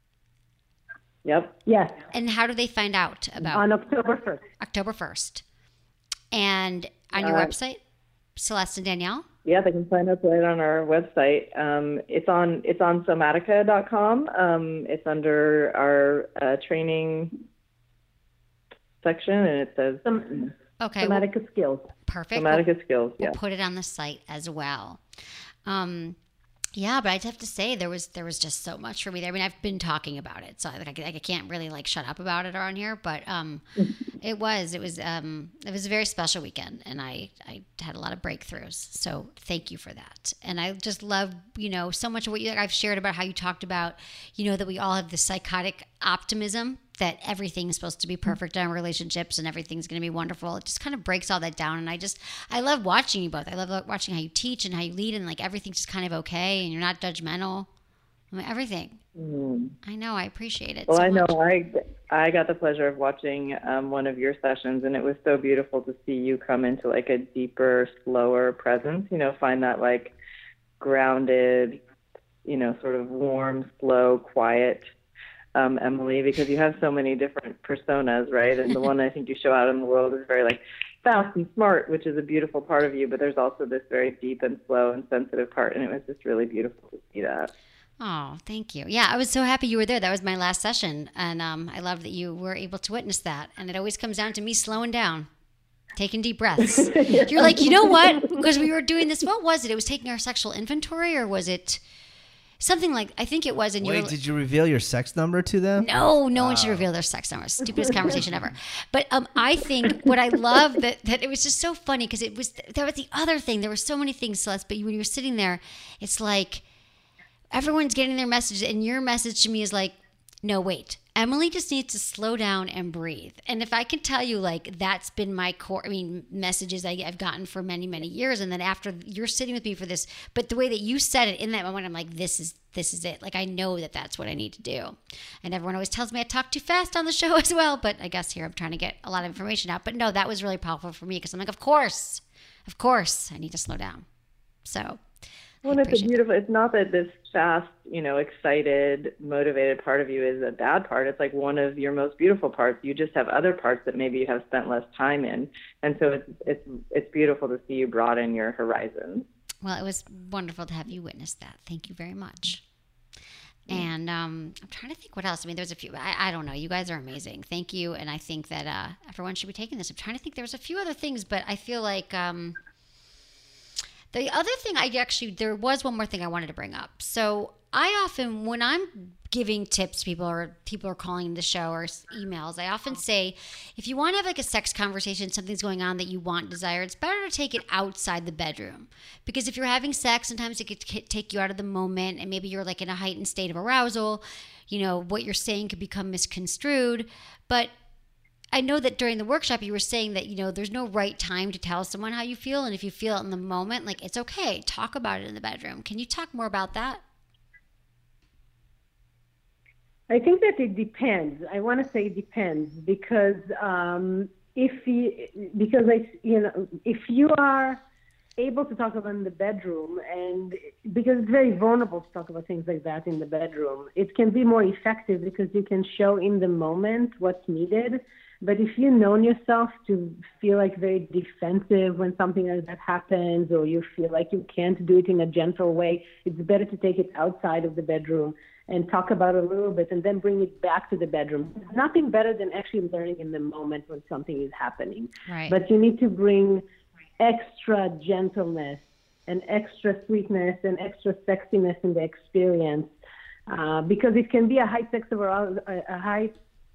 Yep. Yes, And how do they find out about on October first. October first? And on your Uh, website, Celeste and Danielle? Yeah, they can sign up right on our website. Um, it's on it's on somatica dot com. Um, it's under our uh, training section, and it says Some Okay. well, somatica skills. perfect. somatica skills. We'll Yeah. put it on the site as well. Um, yeah, but I'd have to say there was there was just so much for me there. I mean, I've been talking about it, so I, like, I, I can't really like shut up about it on here. But um, it was it was um, it was a very special weekend, and I I had a lot of breakthroughs. So thank you for that. And I just love you know so much of what you I've shared about how you talked about you know that we all have this psychotic optimism that everything's supposed to be perfect in our relationships and everything's going to be wonderful. It just kind of breaks all that down. And I just, I love watching you both. I love watching how you teach and how you lead and like everything's just kind of okay and you're not judgmental. I mean, everything. Mm. I know. I appreciate it. Well, so I know much. I I got the pleasure of watching um, one of your sessions, and it was so beautiful to see you come into like a deeper, slower presence. You know, find that like grounded, you know, sort of warm, slow, quiet um, Emily, because you have so many different personas, right? And the one I think you show out in the world is very like fast and smart, which is a beautiful part of you, but there's also this very deep and slow and sensitive part, and it was just really beautiful to see that. Oh, thank you. Yeah, I was so happy you were there. That was my last session. And um, I love that you were able to witness that. And it always comes down to me slowing down, taking deep breaths. You're like, you know what? Because we were doing this, what was it? It was taking our sexual inventory, or was it something like, I think it was. And you Wait, were, did you reveal your sex number to them? No, no one should reveal their sex number. Stupidest conversation ever. But um, I think what I love that that it was just so funny because it was there was the other thing. There were so many things, Celeste. But when you were sitting there, it's like everyone's getting their message, and your message to me is like, no, wait. Emily just needs to slow down and breathe. And if I can tell you, like, that's been my core, I mean, messages I, I've gotten for many, many years. And then after you're sitting with me for this, but the way that you said it in that moment, I'm like, this is, this is it. Like, I know that that's what I need to do. And everyone always tells me I talk too fast on the show as well. But I guess here I'm trying to get a lot of information out. But no, that was really powerful for me because I'm like, of course, of course, I need to slow down. So. Well, it's a beautiful, it's not that this fast, you know, excited, motivated part of you is a bad part. It's like one of your most beautiful parts. You just have other parts that maybe you have spent less time in. And so it's, it's, it's beautiful to see you broaden your horizons. Well, it was wonderful to have you witness that. Thank you very much. And um, I'm trying to think what else. I mean, there's a few. I, I don't know. You guys are amazing. Thank you. And I think that uh, everyone should be taking this. I'm trying to think. There was a few other things, but I feel like um, the other thing I actually, there was one more thing I wanted to bring up. So I often, when I'm giving tips to people or people are calling the show or emails, I often say, if you want to have like a sex conversation, something's going on that you want, desire, it's better to take it outside the bedroom. Because if you're having sex, sometimes it could take you out of the moment and maybe you're like in a heightened state of arousal. You know, what you're saying could become misconstrued. But I know that during the workshop you were saying that, you know, there's no right time to tell someone how you feel. And if you feel it in the moment, like, it's okay. Talk about it in the bedroom. Can you talk more about that? I think that it depends. I want to say it depends because um, if you, because I, you know, if you are able to talk about in the bedroom, and because it's very vulnerable to talk about things like that in the bedroom, it can be more effective because you can show in the moment what's needed. But if you know yourself to feel like very defensive when something like that happens, or you feel like you can't do it in a gentle way, it's better to take it outside of the bedroom and talk about it a little bit and then bring it back to the bedroom. There's nothing better than actually learning in the moment when something is happening. Right. But you need to bring extra gentleness and extra sweetness and extra sexiness in the experience uh, because it can be a high sex arousal, a high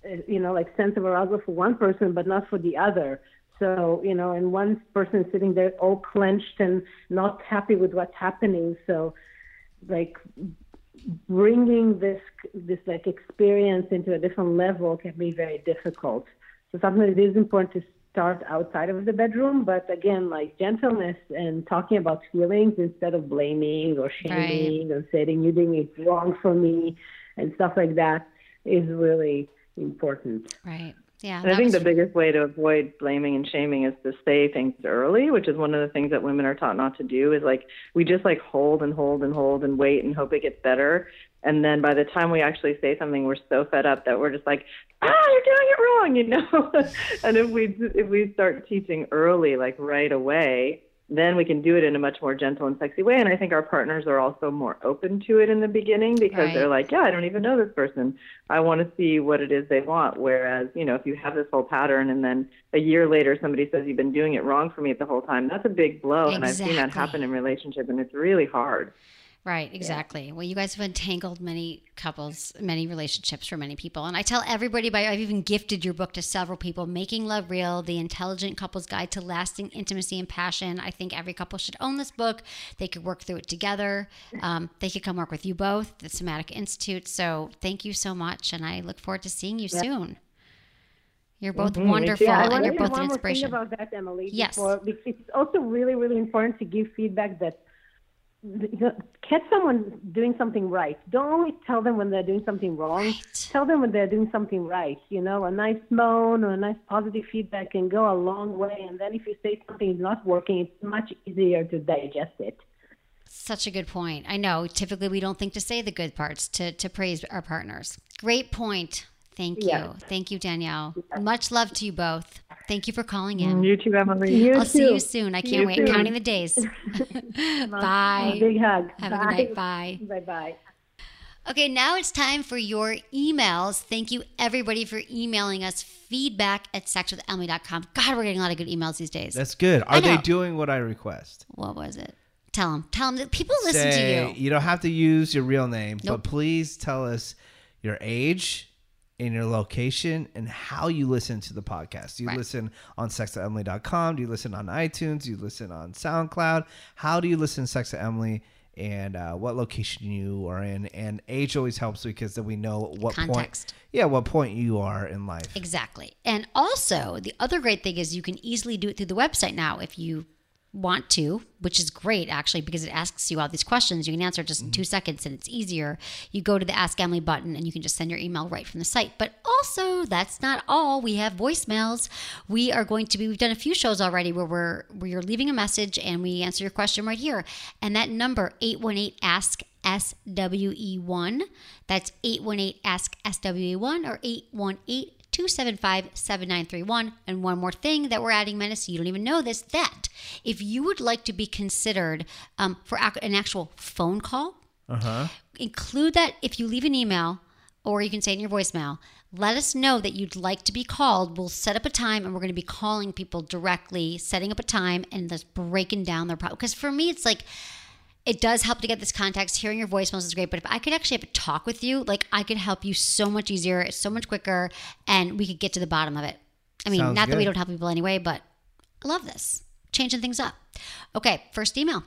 uh, you know, like sense of arousal for one person, but not for the other. So, you know, and one person is sitting there all clenched and not happy with what's happening. So, like, bringing this, this like, experience into a different level can be very difficult. So sometimes it is important to start outside of the bedroom, but again, like, gentleness and talking about feelings instead of blaming or shaming Right. or saying you're doing it wrong for me and stuff like that is really important. Right. Yeah. And I that think was- the biggest way to avoid blaming and shaming is to say things early, which is one of the things that women are taught not to do, is like we just like hold and hold and hold and wait and hope it gets better. And then by the time we actually say something, we're so fed up that we're just like, ah, you're doing it wrong, you know? And if we if we start teaching early, like right away, then we can do it in a much more gentle and sexy way. And I think our partners are also more open to it in the beginning because Right. they're like, yeah, I don't even know this person. I want to see what it is they want. Whereas, you know, if you have this whole pattern and then a year later somebody says you've been doing it wrong for me the whole time, that's a big blow. And I've seen that Exactly. happen in relationships, and it's really hard. Right, exactly. Well, you guys have entangled many couples, many relationships for many people. And I tell everybody, by I've even gifted your book to several people, Making Love Real, The Intelligent Couple's Guide to Lasting Intimacy and Passion. I think every couple should own this book. They could work through it together. Um, they could come work with you both, the Somatic Institute. So thank you so much. And I look forward to seeing you soon. You're both Mhm, me too. wonderful, Yeah, I and want to you're say both one an more thing inspiration. about that, Emily. Yes. Before, because it's also really, really important to give feedback that catch someone doing something right. Don't always tell them when they're doing something wrong. Right. Tell them when they're doing something right. You know, a nice moan or a nice positive feedback can go a long way. And then if you say something is not working, it's much easier to digest it. Such a good point. I know typically we don't think to say the good parts, to, to praise our partners. Great point. Thank you. Yeah. Thank you, Danielle. Much love to you both. Thank you for calling in. You too, Emily. You I'll see too. you soon. I See can't you wait. soon. Counting the days. Bye. A big hug. Have a Bye. good night. Bye. Bye-bye. Okay, now it's time for your emails. Thank you, everybody, for emailing us feedback at sex with emily dot com. God, we're getting a lot of good emails these days. That's good. I Are they know. doing what I request? What was it? Tell them. Tell them that people listen Say, to you. You don't have to use your real name, Nope. but please tell us your age and your location and how you listen to the podcast. Do you Right. listen on sex at emily dot com? Do you listen on iTunes? Do you listen on SoundCloud? How do you listen to Sex at Emily? And uh, what location you are in? And age always helps because then we know what Context. point. Yeah, what point you are in life. Exactly. And also, the other great thing is you can easily do it through the website now if you want to, which is great actually because it asks you all these questions. You can answer just in two seconds and it's easier. You go to the Ask Emily button and you can just send your email right from the site. But also, that's not all. We have voicemails. We are going to be, we've done a few shows already where we're where you're leaving a message and we answer your question right here. And that number, eight one eight ask S W E one. That's eight one eight ask S W E one or eight one eight two seven five, seven nine three one. And one more thing that we're adding, Menace, you don't even know this, that if you would like to be considered um, for ac- an actual phone call, Uh-huh. include that if you leave an email or you can say it in your voicemail. Let us know that you'd like to be called. We'll set up a time and we're going to be calling people directly, setting up a time and just breaking down their problem. Because for me, it's like, it does help to get this context. Hearing your voicemails is great, but if I could actually have a talk with you, like I could help you so much easier, it's so much quicker, and we could get to the bottom of it. I mean, Sounds not that we good. don't help people anyway, but I love this. Changing things up. Okay, first email.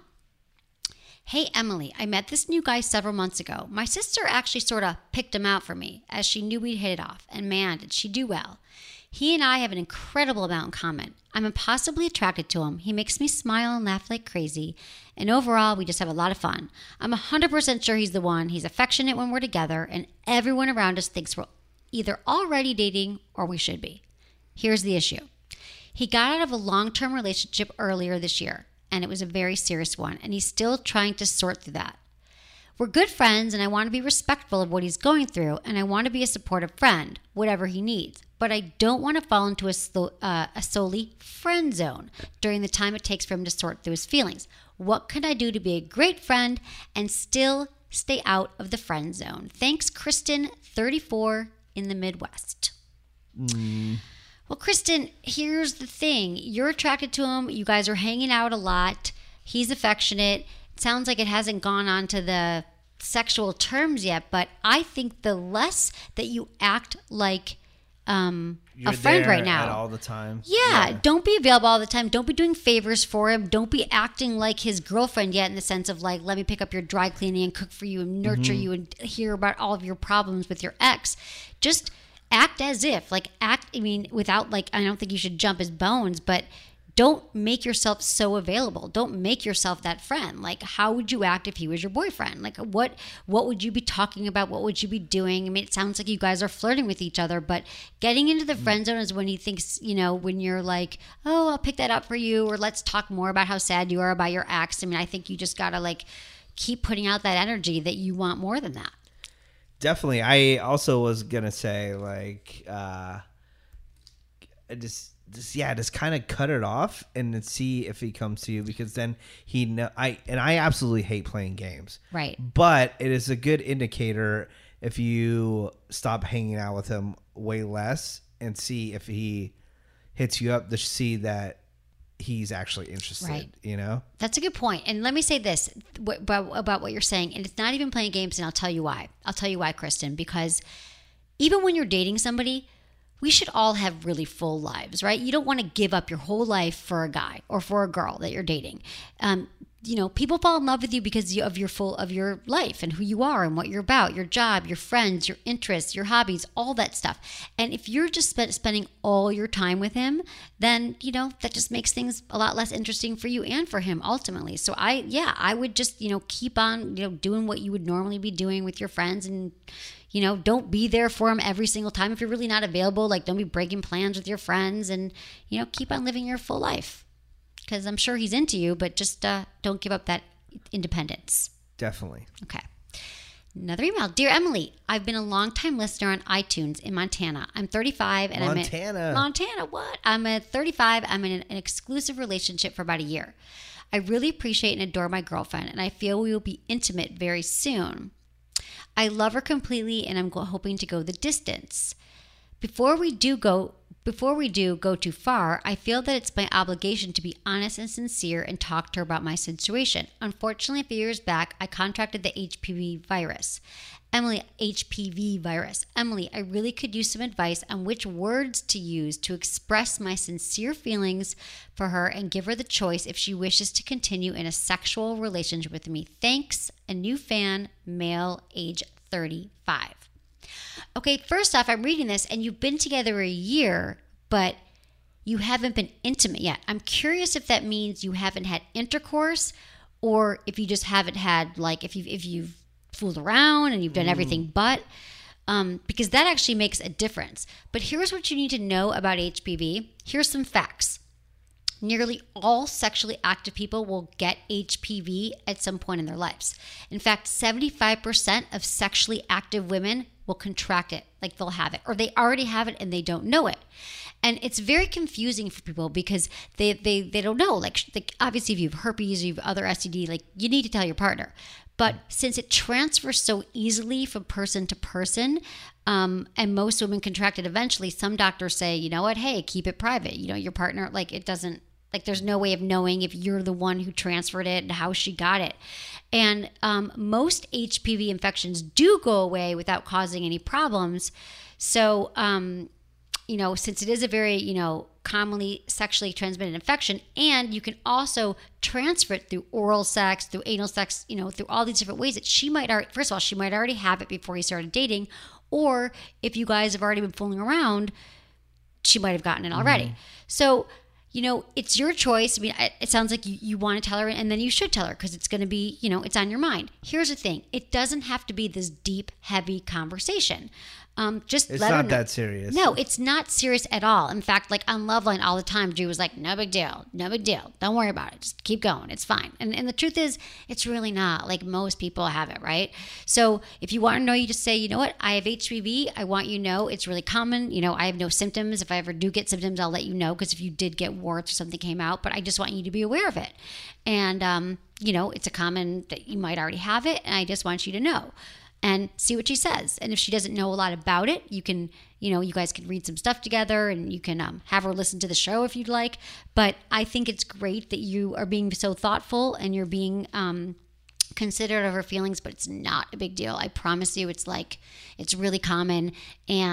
Hey, Emily, I met this new guy several months ago. My sister actually sort of picked him out for me as she knew we'd hit it off, and man, did she do well. He and I have an incredible amount in common. I'm impossibly attracted to him. He makes me smile and laugh like crazy. And overall, we just have a lot of fun. I'm one hundred percent sure he's the one. He's affectionate when we're together, and everyone around us thinks we're either already dating or we should be. Here's the issue. He got out of a long-term relationship earlier this year, and it was a very serious one, and he's still trying to sort through that. We're good friends, and I want to be respectful of what he's going through, and I want to be a supportive friend, whatever he needs. But I don't want to fall into a, slo- uh, a solely friend zone during the time it takes for him to sort through his feelings. What can I do to be a great friend and still stay out of the friend zone? Thanks, Kristen, thirty-four, in the Midwest. Mm. Well, Kristen, here's the thing. You're attracted to him. You guys are hanging out a lot. He's affectionate. It sounds like it hasn't gone on to the sexual terms yet, but I think the less that you act like um, You're a friend there right now. at all the time. Yeah, don't be available all the time. Don't be doing favors for him. Don't be acting like his girlfriend yet in the sense of like, let me pick up your dry cleaning and cook for you and nurture Mhm. you and hear about all of your problems with your ex. Just act as if, like act, I mean, without like, I don't think you should jump his bones, but don't make yourself so available. Don't make yourself that friend. Like, how would you act if he was your boyfriend? Like, what what would you be talking about? What would you be doing? I mean, it sounds like you guys are flirting with each other, but getting into the friend zone is when he thinks, you know, when you're like, oh, I'll pick that up for you, or let's talk more about how sad you are about your ex. I mean, I think you just gotta like keep putting out that energy that you want more than that. Definitely. I also was gonna say like, uh, I just. Just yeah, just kind of cut it off and then see if he comes to you, because then he know I and I absolutely hate playing games. Right. But it is a good indicator if you stop hanging out with him way less and see if he hits you up to see that he's actually interested. Right. You know? That's a good point. And let me say this about, about what you're saying. And it's not even playing games, and I'll tell you why. I'll tell you why, Kristen, because even when you're dating somebody, we should all have really full lives, right? You don't want to give up your whole life for a guy or for a girl that you're dating. Um, you know, people fall in love with you because you, of your full of your life and who you are and what you're about, your job, your friends, your interests, your hobbies, all that stuff. And if you're just sp- spending all your time with him, then, you know, that just makes things a lot less interesting for you and for him ultimately. So I, yeah, I would just, you know, keep on, you know, doing what you would normally be doing with your friends, and you know, don't be there for him every single time. If you're really not available, like don't be breaking plans with your friends, and, you know, keep on living your full life, because I'm sure he's into you, but just uh, don't give up that independence. Definitely. Okay. Another email. Dear Emily, I've been a longtime listener on iTunes in Montana. I'm thirty-five and Montana. I'm in Montana. What? I'm at thirty-five. I'm in an exclusive relationship for about a year. I really appreciate and adore my girlfriend, and I feel we will be intimate very soon. I love her completely, and I'm go- hoping to go the distance. Before we do go, before we do go too far, I feel that it's my obligation to be honest and sincere and talk to her about my situation. Unfortunately, a few years back, I contracted the H P V virus. Emily, H P V virus. Emily, I really could use some advice on which words to use to express my sincere feelings for her and give her the choice if she wishes to continue in a sexual relationship with me. Thanks, a new fan, male, age thirty-five. Okay, first off, I'm reading this and you've been together a year, but you haven't been intimate yet. I'm curious if that means you haven't had intercourse, or if you just haven't had, like, if you've, if you've fooled around and you've done everything but, um, because that actually makes a difference. But here's what you need to know about H P V. Here's some facts. Nearly all sexually active people will get H P V at some point in their lives. In fact, seventy-five percent of sexually active women will contract it, like they'll have it, or they already have it and they don't know it. And it's very confusing for people because they they, they don't know. Like, like obviously if you have herpes or you have other S T D, like you need to tell your partner. But since it transfers so easily from person to person, um, and most women contract it eventually, some doctors say, you know what, hey, keep it private. You know, your partner, like it doesn't, like there's no way of knowing if you're the one who transferred it and how she got it. And um, most H P V infections do go away without causing any problems. So, um, you know, since it is a very, you know, commonly sexually transmitted infection, and you can also transfer it through oral sex, through anal sex, you know, through all these different ways that she might already, first of all, she might already have it before you started dating, or if you guys have already been fooling around, she might have gotten it already. Mm-hmm. So, you know, it's your choice. I mean, it sounds like you, you want to tell her, and then you should tell her because it's going to be, you know, it's on your mind. Here's the thing. It doesn't have to be this deep, heavy conversation. Um, just it's let not her know. that serious. No, it's not serious at all. In fact, like on Loveline all the time, Drew was like, no big deal, no big deal. Don't worry about it. Just keep going. It's fine. And and the truth is, it's really not. Like most people have it, right? So if you want to know, you just say, you know what? I have H P V. I want you to know it's really common. You know, I have no symptoms. If I ever do get symptoms, I'll let you know, because if you did get warts or something came out, but I just want you to be aware of it. And, um, you know, it's a common that you might already have it, and I just want you to know. And see what she says. And if she doesn't know a lot about it, you can, you know, you guys can read some stuff together, and you can um, have her listen to the show if you'd like. But I think it's great that you are being so thoughtful and you're being um, considerate of her feelings, but it's not a big deal. I promise you, it's like, it's really common. And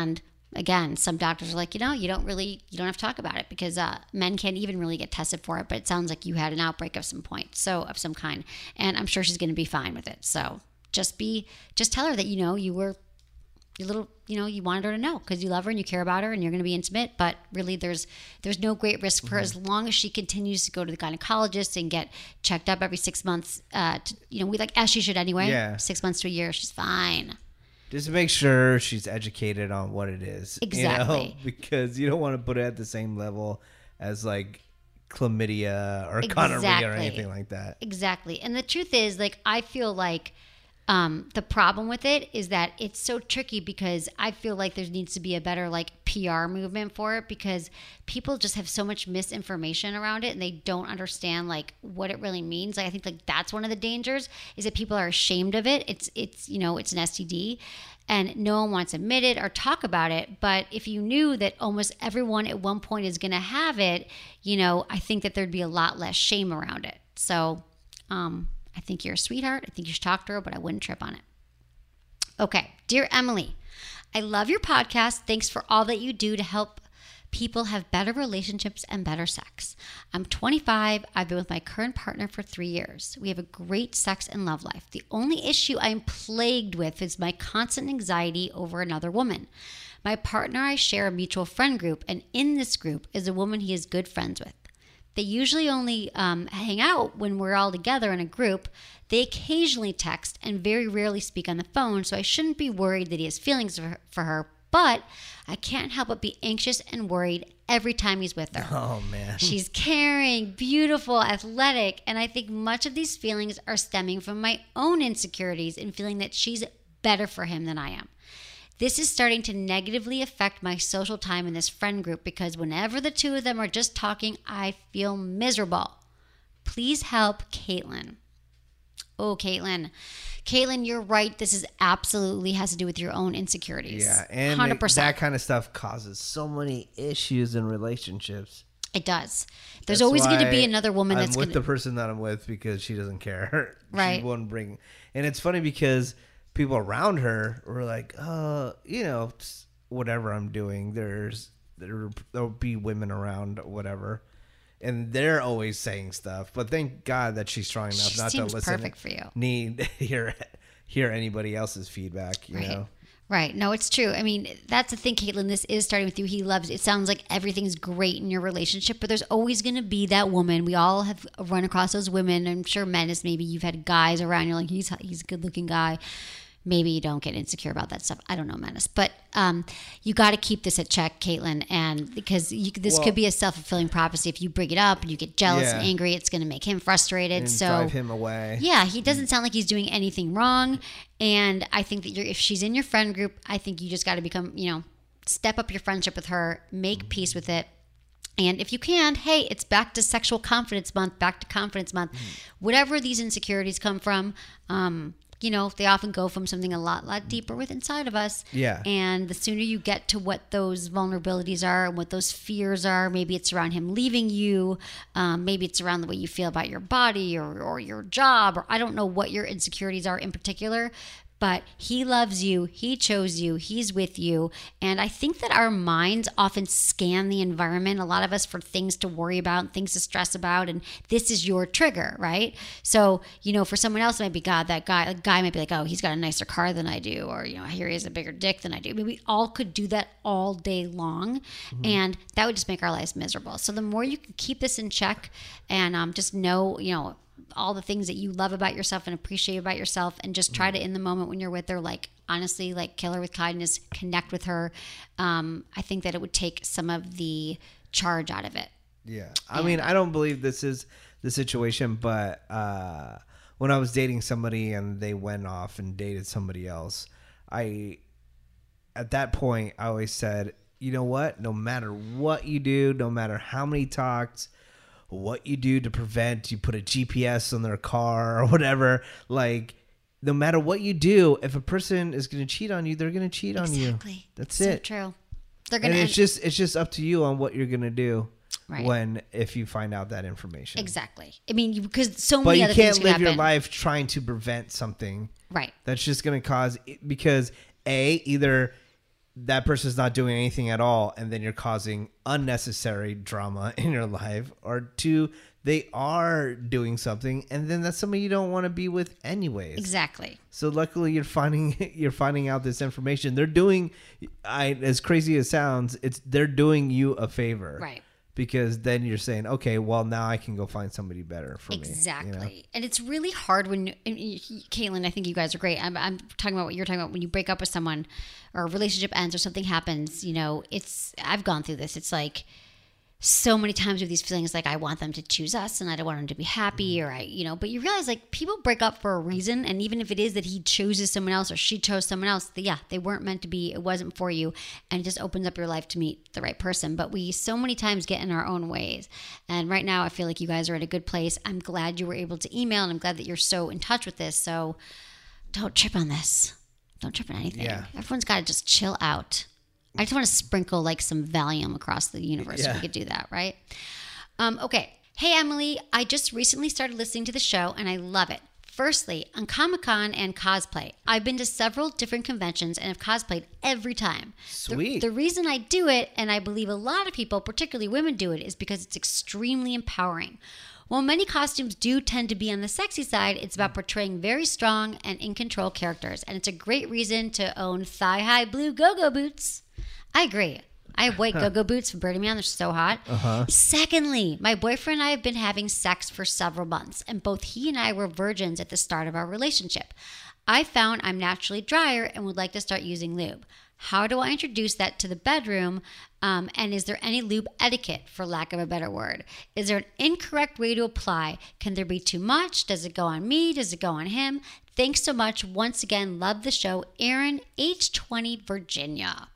again, some doctors are like, you know, you don't really, you don't have to talk about it because uh, men can't even really get tested for it. But it sounds like you had an outbreak of some point, so of some kind, and I'm sure she's going to be fine with it. So just be, just tell her that you know you were, your little, you know, you wanted her to know because you love her and you care about her and you're going to be intimate. But really, there's there's no great risk for her as long as she continues to go to the gynecologist and get checked up every six months. Uh, to, you know, we like as she should anyway. Yeah. Six months to a year, she's fine. Just make sure she's educated on what it is. Exactly. You know? Because you don't want to put it at the same level as like chlamydia or gonorrhea Exactly. or anything like that. Exactly. And the truth is, like, I feel like um, the problem with it is that it's so tricky because I feel like there needs to be a better like P R movement for it because people just have so much misinformation around it and they don't understand like what it really means. Like I think like that's one of the dangers is that people are ashamed of it. It's it's you know it's an S T D and no one wants to admit it or talk about it. But if you knew that almost everyone at one point is going to have it, you know, I think that there'd be a lot less shame around it. So, um, I think you're a sweetheart. I think you should talk to her, but I wouldn't trip on it. Okay. Dear Emily, I love your podcast. Thanks for all that you do to help people have better relationships and better sex. I'm twenty-five. I've been with my current partner for three years. We have a great sex and love life. The only issue I'm plagued with is my constant anxiety over another woman. My partner and I share a mutual friend group, and in this group is a woman he is good friends with. They usually only um, hang out when we're all together in a group. They occasionally text and very rarely speak on the phone, so I shouldn't be worried that he has feelings for her, for her, but I can't help but be anxious and worried every time he's with her. Oh, man. She's caring, beautiful, athletic, and I think much of these feelings are stemming from my own insecurities and feeling that she's better for him than I am. This is starting to negatively affect my social time in this friend group because whenever the two of them are just talking, I feel miserable. Please help, Caitlin. Oh, Caitlin. Caitlin, you're right. This is absolutely has to do with your own insecurities. Yeah, and one hundred percent. that kind of stuff causes so many issues in relationships. It does. There's That's always going to why be another woman I'm that's with going the person that I'm with because she doesn't care. Right. She won't bring. And it's funny because people around her were like, uh, you know, whatever I'm doing, there's there there'll be women around, whatever, and they're always saying stuff. But thank God that she's strong enough She not to seems listen. perfect for you. Need hear hear anybody else's feedback. You Right. know. Right. No, it's true. I mean, that's the thing, Caitlin. This is starting with you. He loves it. Sounds like everything's great in your relationship, but there's always going to be that woman. We all have run across those women. I'm sure men is maybe you've had guys around. You're like, he's he's a good looking guy. Maybe you don't get insecure about that stuff. I don't know, Menace. But um, you got to keep this at check, Caitlin. And because you, this Well- could be a self-fulfilling prophecy. If you bring it up and you get jealous Yeah. and angry, it's going to make him frustrated. And so drive him away. yeah, he doesn't sound like he's doing anything wrong. And I think that you're, if she's in your friend group, I think you just got to become, you know, step up your friendship with her, make peace with it. And if you can, hey, it's back to sexual confidence month, back to confidence month. Whatever these insecurities come from, um, you know, they often go from something a lot, lot deeper with inside of us. Yeah. And the sooner you get to what those vulnerabilities are and what those fears are, maybe it's around him leaving you, um, maybe it's around the way you feel about your body or, or your job, or I don't know what your insecurities are in particular. But he loves you. He chose you. He's with you. And I think that our minds often scan the environment, a lot of us, for things to worry about, things to stress about. And this is your trigger, right? So, you know, for someone else, it might be, God, that guy, a guy might be like, oh, he's got a nicer car than I do. Or, you know, here he has a bigger dick than I do. I mean, we all could do that all day long. Mm-hmm. And that would just make our lives miserable. So the more you can keep this in check and um, just know, you know, all the things that you love about yourself and appreciate about yourself, and just try to, in the moment when you're with her, like honestly, like kill her with kindness, connect with her. Um, I think that it would take some of the charge out of it. Yeah. I mean, I don't believe this is the situation, but uh, when I was dating somebody and they went off and dated somebody else, I, at that point, I always said, you know what? No matter what you do, no matter how many talks, what you do to prevent, you put a G P S on their car or whatever, like no matter what you do, if a person is going to cheat on you, they're going to cheat on you. Exactly. That's so it. True. They're gonna. And it's end- just it's just up to you on what you're going to do Right. when if you find out that information. Exactly. I mean, because so But many you other can't things can live your happen. life trying to prevent something. Right. That's just going to cause, because A, either that person's not doing anything at all, and then you're causing unnecessary drama in your life. Or two, they are doing something, and then that's somebody you don't want to be with anyways. Exactly. So luckily, you're finding you're finding out this information. They're doing, I as crazy as it sounds, it's they're doing you a favor, right? Because then you're saying, okay, well, now I can go find somebody better for exactly. me. Exactly. You know? And it's really hard when, and Caitlin, I think you guys are great. I'm, I'm talking about what you're talking about when you break up with someone or a relationship ends or something happens, you know, it's, I've gone through this. It's like so many times with these feelings, like I want them to choose us and I don't want them to be happy or I, you know, but you realize like people break up for a reason. And even if it is that he chooses someone else or she chose someone else, yeah, they weren't meant to be, it wasn't for you. And it just opens up your life to meet the right person. But we so many times get in our own ways. And right now I feel like you guys are at a good place. I'm glad you were able to email and I'm glad that you're so in touch with this. So don't trip on this. Don't trip on anything. Yeah. Everyone's got to just chill out. I just want to sprinkle like some Valium across the universe. Yeah. If we could do that, right? Um, okay. Hey, Emily, I just recently started listening to the show and I love it. Firstly, on Comic-Con and cosplay, I've been to several different conventions and have cosplayed every time. Sweet. The, the reason I do it, and I believe a lot of people, particularly women, do it, is because it's extremely empowering. While many costumes do tend to be on the sexy side, it's about portraying very strong and in-control characters. And it's a great reason to own thigh-high blue go-go boots. I agree. I have white go-go boots from Burning Man. They're so hot. Uh-huh. Secondly, my boyfriend and I have been having sex for several months, and both he and I were virgins at the start of our relationship. I found I'm naturally drier and would like to start using lube. How do I introduce that to the bedroom? Um, and is there any lube etiquette, for lack of a better word? Is there an incorrect way to apply? Can there be too much? Does it go on me? Does it go on him? Thanks so much. Once again, love the show. Aaron, age twenty, Virginia.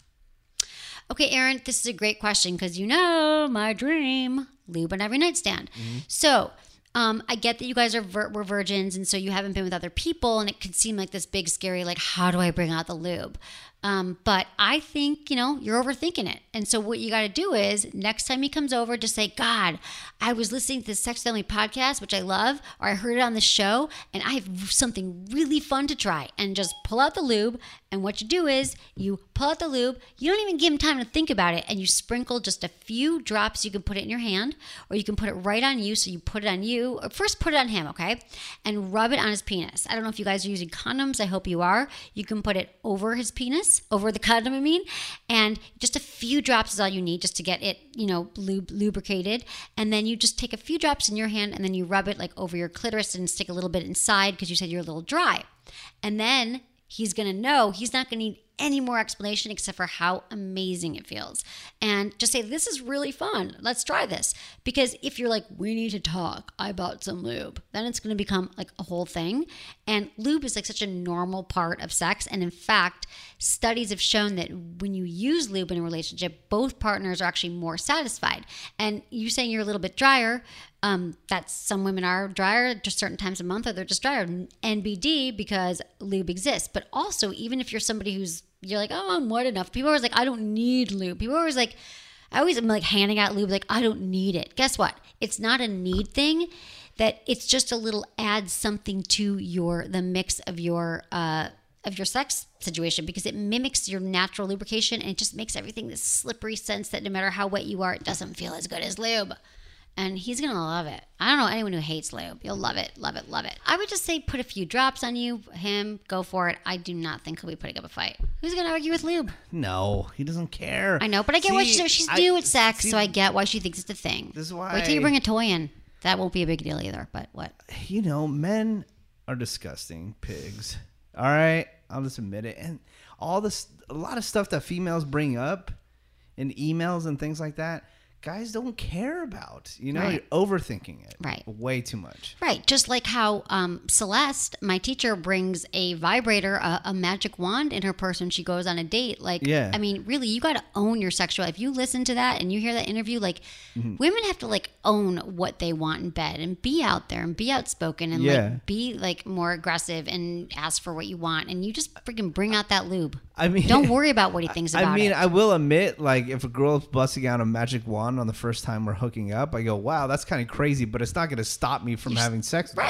Okay, Aaron, this is a great question because you know my dream, lube on every nightstand. Mm-hmm. So um, I get that you guys are vir- were virgins and so you haven't been with other people and it could seem like this big, scary, like, how do I bring out the lube? Um, but I think, you know, you're overthinking it. And so what you got to do is next time he comes over, just say, God, I was listening to the Sex Family podcast, which I love, or I heard it on the show, and I have something really fun to try. And just pull out the lube. And what you do is you pull out the lube. You don't even give him time to think about it. And you sprinkle just a few drops. You can put it in your hand or you can put it right on you. So you put it on you. Or first put it on him, okay? And rub it on his penis. I don't know if you guys are using condoms. I hope you are. You can put it over his penis, over the condom, I mean. And just a few drops is all you need just to get it, you know, lub- lubricated. And then you just take a few drops in your hand and then you rub it like over your clitoris and stick a little bit inside because you said you're a little dry. And then he's going to know he's not going to need any more explanation except for how amazing it feels. And just say, this is really fun. Let's try this. Because if you're like, we need to talk, I bought some lube, then it's going to become like a whole thing. And lube is like such a normal part of sex. And in fact, studies have shown that when you use lube in a relationship, both partners are actually more satisfied. And you saying you're a little bit drier, Um, that's some women are drier just certain times a month, or they're just drier. N B D because lube exists. But also, even if you're somebody who's, you're like, oh, I'm wet enough. People are always like, I don't need lube. People are always like, I always am like handing out lube, like, I don't need it. Guess what? It's not a need thing. That it's just a little add something to your, the mix of your, uh, of your sex situation, because it mimics your natural lubrication and it just makes everything this slippery sense that no matter how wet you are, it doesn't feel as good as lube. And he's going to love it. I don't know anyone who hates lube. You'll love it, love it, love it. I would just say put a few drops on you, him, go for it. I do not think he'll be putting up a fight. Who's going to argue with lube? No, he doesn't care. I know, but I get see, why she's, she's new I, at sex, see, so I get why she thinks it's a thing. This is why. Wait till you bring a toy in. That won't be a big deal either, but what? You know, men are disgusting pigs. All right? I'll just admit it. And all this, a lot of stuff that females bring up in emails and things like that, guys don't care about. You know, right. You're overthinking it. Right. Way too much. Right. Just like how um, Celeste, my teacher, brings a vibrator, a, a magic wand in her purse when she goes on a date. Like, yeah. I mean, really, you got to own your sexual. If you listen to that and you hear that interview, like, mm-hmm. women have to, like, own what they want in bed and be out there and be outspoken and, yeah. like, be, like, more aggressive and ask for what you want. And you just freaking bring out that lube. I mean, don't worry about what he thinks about it. I mean, it. I will admit, like, if a girl's busting out a magic wand on the first time we're hooking up, I go, wow, that's kind of crazy, but it's not going to stop me from You're, having sex with right. her. And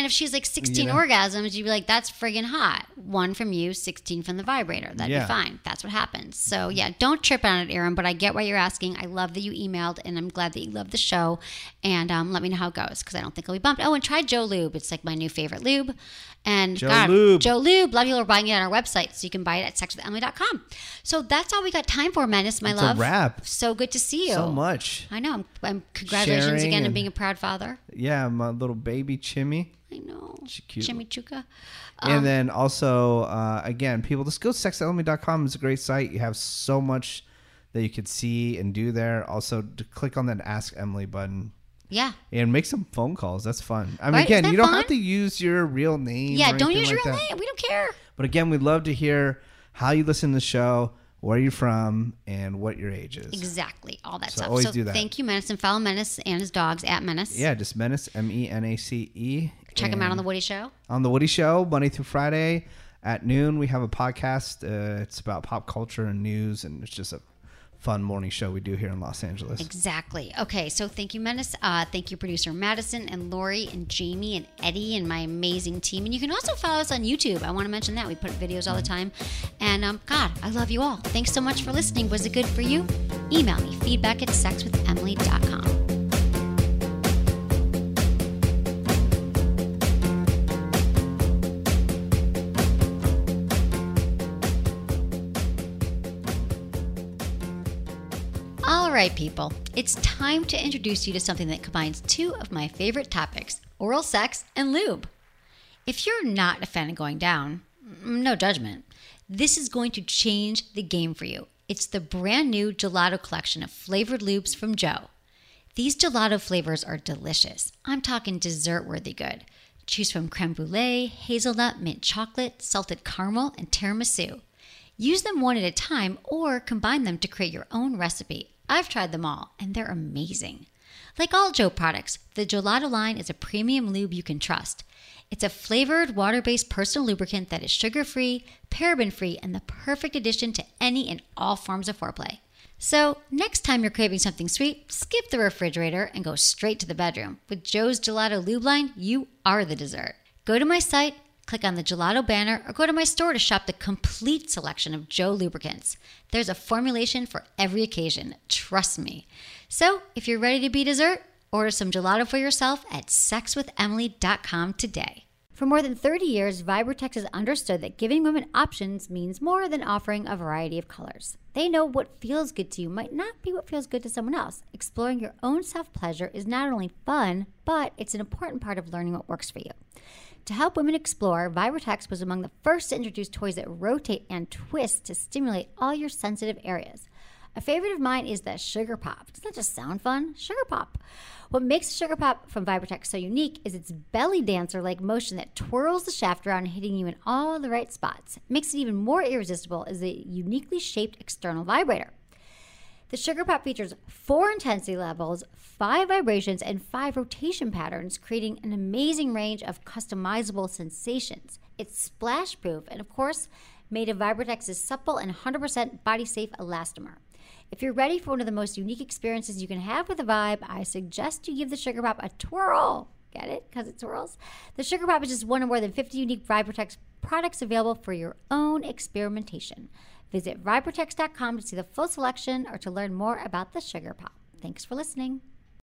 again, if she's like sixteen You know? orgasms, you'd be like, that's friggin' hot. One from you, sixteen from the vibrator. That'd Yeah. be fine. That's what happens. So yeah, don't trip on it, Aaron, but I get why you're asking. I love that you emailed, and I'm glad that you love the show. And um, let me know how it goes, because I don't think I'll be bumped. Oh, and try Joe Lube. It's like my new favorite lube. And Joe God, Lube. Joe Lube. A lot of people are buying it on our website, so you can buy it at sex with emily dot com. So that's all we got time for, Menace, my It's love. a wrap. So good to see you. So much. I know. I'm, I'm congratulations Sharing again on and- being a proud father. Yeah, my little baby Chimmy. I know. She cute. Chimichuca. And then also, uh, again, people, just go to sex with emily dot com. It's a great site. You have so much that you could see and do there. Also, to click on that Ask Emily button. Yeah. And make some phone calls. That's fun. I mean, Right? again, Isn't you that don't fun? have to use your real name. Yeah, or don't anything use your like real that. name. We don't care. But again, we'd love to hear how you listen to the show, where you're from, and what your age is. Exactly. All that So stuff. always so do that. thank you, Menace, and follow Menace and his dogs at Menace. Yeah, just Menace, M E N A C E. Check him out on And The Woody Show. On The Woody Show, Monday through Friday at noon. We have a podcast. Uh, it's about pop culture and news, and it's just a fun morning show we do here in Los Angeles. Exactly. Okay, so thank you, Menace. Uh, thank you, producer Madison and Lori and Jamie and Eddie and my amazing team. And you can also follow us on YouTube. I want to mention that. We put videos all the time. And um, God, I love you all. Thanks so much for listening. Was it good for you? Email me, feedback at sex with emily dot com. All right, people, it's time to introduce you to something that combines two of my favorite topics, oral sex and lube. If you're not a fan of going down, no judgment, this is going to change the game for you. It's the brand new Gelato collection of flavored lubes from Joe. These gelato flavors are delicious. I'm talking dessert-worthy good. Choose from creme brulee, hazelnut, mint chocolate, salted caramel, and tiramisu. Use them one at a time or combine them to create your own recipe. I've tried them all, and they're amazing. Like all Joe products, the Gelato line is a premium lube you can trust. It's a flavored, water-based personal lubricant that is sugar-free, paraben-free, and the perfect addition to any and all forms of foreplay. So, next time you're craving something sweet, skip the refrigerator and go straight to the bedroom. With Joe's Gelato lube line, you are the dessert. Go to my site, click on the Gelato banner, or go to my store to shop the complete selection of Joe lubricants. There's a formulation for every occasion, trust me. So, if you're ready to be dessert, order some gelato for yourself at sex with emily dot com today. For more than thirty years, Vibratex has understood that giving women options means more than offering a variety of colors. They know what feels good to you might not be what feels good to someone else. Exploring your own self-pleasure is not only fun, but it's an important part of learning what works for you. To help women explore, Vibratex was among the first to introduce toys that rotate and twist to stimulate all your sensitive areas. A favorite of mine is the Sugar Pop. Doesn't that just sound fun? Sugar Pop. What makes Sugar Pop from Vibratex so unique is its belly dancer-like motion that twirls the shaft around, hitting you in all the right spots. It makes it even more irresistible as a uniquely shaped external vibrator. The Sugar Pop features four intensity levels, five vibrations, and five rotation patterns, creating an amazing range of customizable sensations. It's splash-proof and, of course, made of Vibratex's supple and one hundred percent body-safe elastomer. If you're ready for one of the most unique experiences you can have with a vibe, I suggest you give the Sugar Pop a twirl. Get it? Because it twirls? The Sugar Pop is just one of more than fifty unique Vibratex products available for your own experimentation. Visit Vibratex dot com to see the full selection or to learn more about the Sugar Pop. Thanks for listening.